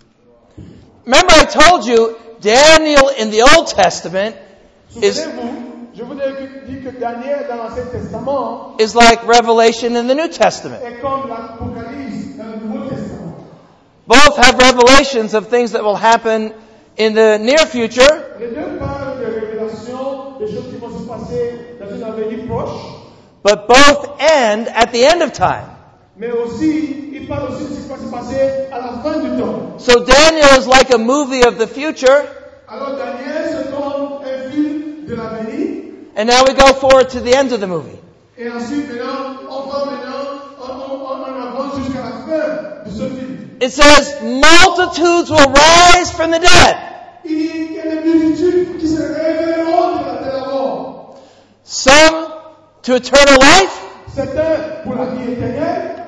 A: Remember I told you, Daniel in the Old Testament is,
B: Souvenez-vous, je vous ai dit que Daniel dans l'Ancien Testament
A: is like Revelation in the New Testament.
B: est comme l'Apocalypse dans le Nouveau Testament.
A: Both have revelations of things that will happen in the near future,
B: Les deux parlent de révélations, des choses qui vont se passer dans un avenir proche,
A: but both end at the end of time.
B: mais aussi, il parle aussi de ce qui va se passer à la fin du temps.
A: So Daniel is like a movie of the future,
B: Alors Daniel se donne un film de l'avenir,
A: and now we go forward to the end of the movie.
B: et ensuite maintenant, on va maintenant, on, on, on avance jusqu'à la fin de ce film.
A: It says, multitudes will rise from the dead.
B: Il y a des multitudes qui se révéleront de la terre mort.
A: Some to eternal life,
B: Certains pour la vie éternelle,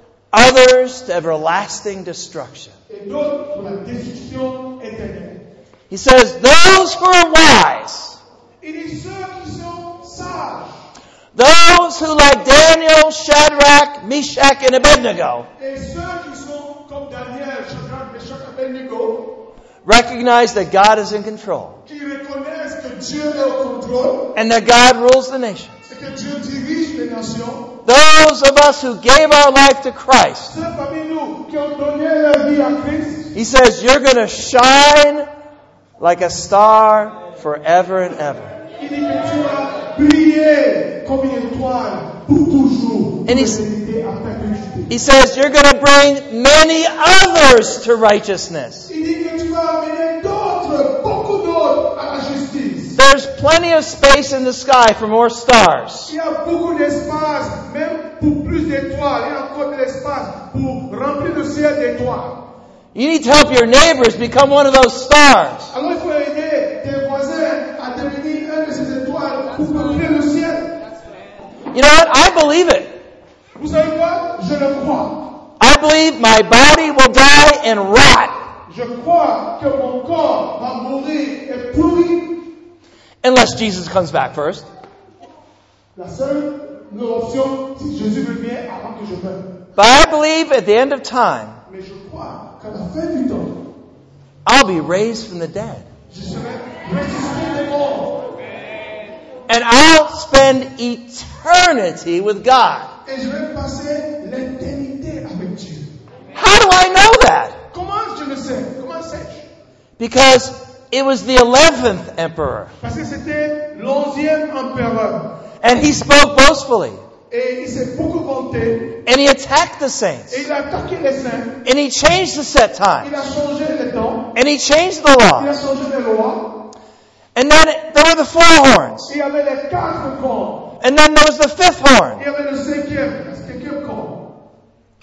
A: others to everlasting destruction.
B: et d'autres pour la destruction éternelle.
A: He says, those who are wise,
B: Il dit ceux qui sont sages,
A: those who like Daniel, Shadrach, Meshach, and Abednego,
B: et ceux qui sont comme Daniel, Shadrach, Meshach, Abednego,
A: recognize that God is in control
B: qui reconnaissent que Dieu est au contrôle
A: and that God rules the nations.
B: et que Dieu dirige les nations.
A: Those of us who gave our life to Christ,
B: Ceux parmi nous qui ont donné leur vie à Christ,
A: he says, you're going to shine like a star forever and ever.
B: il dit que tu vas briller comme une étoile pour toujours,
A: And
B: pour
A: he's-
B: l'éternité à perpétuité.
A: He says, you're going to bring many others to righteousness.
B: Il dit que tu vas amener d'autres, beaucoup d'autres à la justice.
A: There's plenty of space in the sky for more stars.
B: Il y a beaucoup d'espace, même pour plus d'étoiles. Il y a encore de l'espace pour remplir le ciel d'étoiles.
A: You need to help your neighbors become one of those stars.
B: Alors il faut aider tes voisins à devenir un de ces étoiles pour remplir le ciel.
A: You know what? I believe it.
B: Vous savez quoi? Je le crois.
A: I believe my body will die and rot
B: Je crois que mon corps va mourir et pourrir.
A: unless Jesus comes back first.
B: La seule option, si Jésus revient avant que je meure.
A: But I believe at the end of time,
B: Mais je crois qu'à la fin du temps,
A: I'll be raised from the dead.
B: je serai ressuscité des morts.
A: And I'll spend eternity with God.
B: Et je vais passer l'éternité avec Dieu.
A: How do I know that?
B: Comment je le sais? Comment sais-je?
A: Because it was the eleventh emperor.
B: Parce que c'était l'onzième empereur.
A: And he spoke boastfully.
B: Et il s'est beaucoup vanté.
A: And he attacked the saints.
B: Et il a attaqué les saints.
A: And he changed the set
B: Il
A: time.
B: a changé les temps.
A: And he changed the
B: Il
A: law.
B: a changé les lois.
A: And then there were the four horns.
B: Il y avait les quatre corps.
A: And then there was the fifth horn.
B: Il y avait le cinquième, le cinquième corps.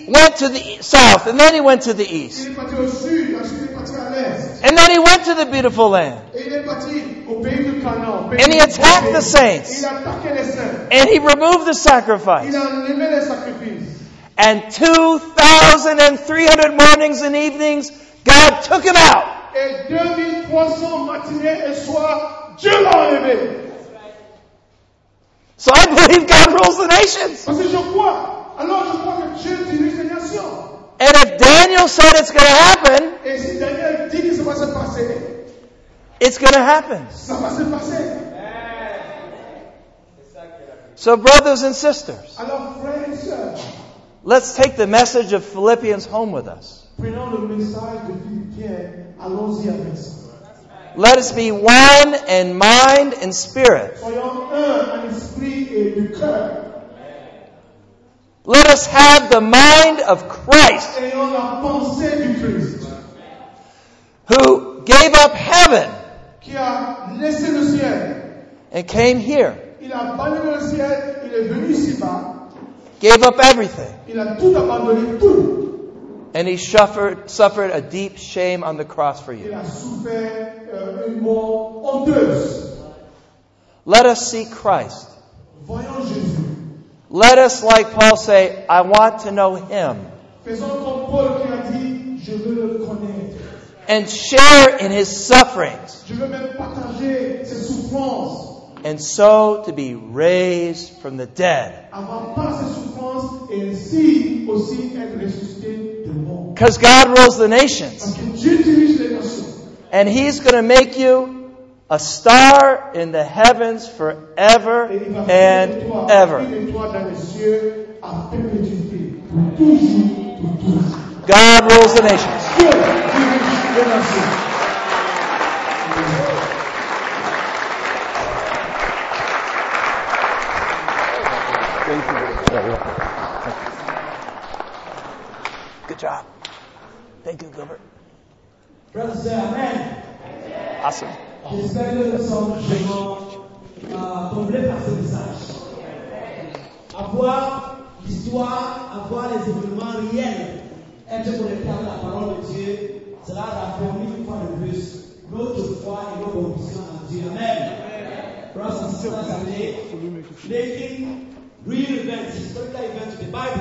A: went to the south, and then he went to the east.
B: Il est parti au sud, ensuite il est parti à l'est.
A: And then he went to the beautiful land.
B: Et il est parti au pays de Canaan.
A: And he attacked the saints.
B: Il a attaqué les saints.
A: And he removed the sacrifice.
B: Il a enlevé les sacrifices.
A: And two thousand three hundred mornings and evenings, God took him out.
B: Et deux mille trois cents matinées et soirs, Dieu l'a enlevé.
A: So I believe God rules the nations.
B: Parce que je crois, alors je crois que Dieu dirige les nations.
A: And if Daniel said it's going to happen,
B: Et si Daniel dit que ça va se passer,
A: it's going to happen.
B: ça va se passer.
A: So brothers and sisters,
B: Alors frères et sœurs,
A: let's take the message of Philippians home with us.
B: prenons le message de Philippiens, allons-y avec ça.
A: Let us be one in mind and spirit.
B: Soyons un en esprit et de cœur.
A: Let us have the mind of Christ,
B: Ayons la pensée du Christ,
A: who gave up heaven
B: qui a laissé le ciel.
A: and came here,
B: Il a abandonné le ciel, il est venu ici-bas,
A: gave up everything,
B: il a tout abandonné, tout.
A: and he suffered, suffered a deep shame on the cross for
B: Il
A: you.
B: a souffert euh, une mort honteuse.
A: Let us see Christ.
B: Voyons Jésus.
A: Let us, like Paul, say, I want to know him,
B: Faisons comme Paul qui a dit, je veux le connaître.
A: and share in his sufferings,
B: Je veux même partager ses souffrances.
A: and so to be raised from the dead.
B: Avoir pas ses souffrances et ainsi aussi être ressuscité de mort.
A: Because God rules the nations,
B: Parce que Dieu dirige les nations.
A: and he's going to make you a star in the heavens forever
B: Et il va
A: and
B: faire de toi
A: ever.
B: une étoile dans les cieux à perpétuité. Pour toujours, pour toujours.
A: God rules the nations.
B: Dieu dirige les nations.
A: Good job. Thank you, Gilbert.
C: Brothers and sisters, amen.
A: Awesome.
C: J'espère que nous sommes vraiment euh, comblés par ce message. Avoir l'histoire, avoir les événements réels, être connecté avec la parole de Dieu, cela raffermit une fois de plus notre foi et notre conviction en Dieu. Amen. Brothers and sisters, today, making real events, historical events, the Bible.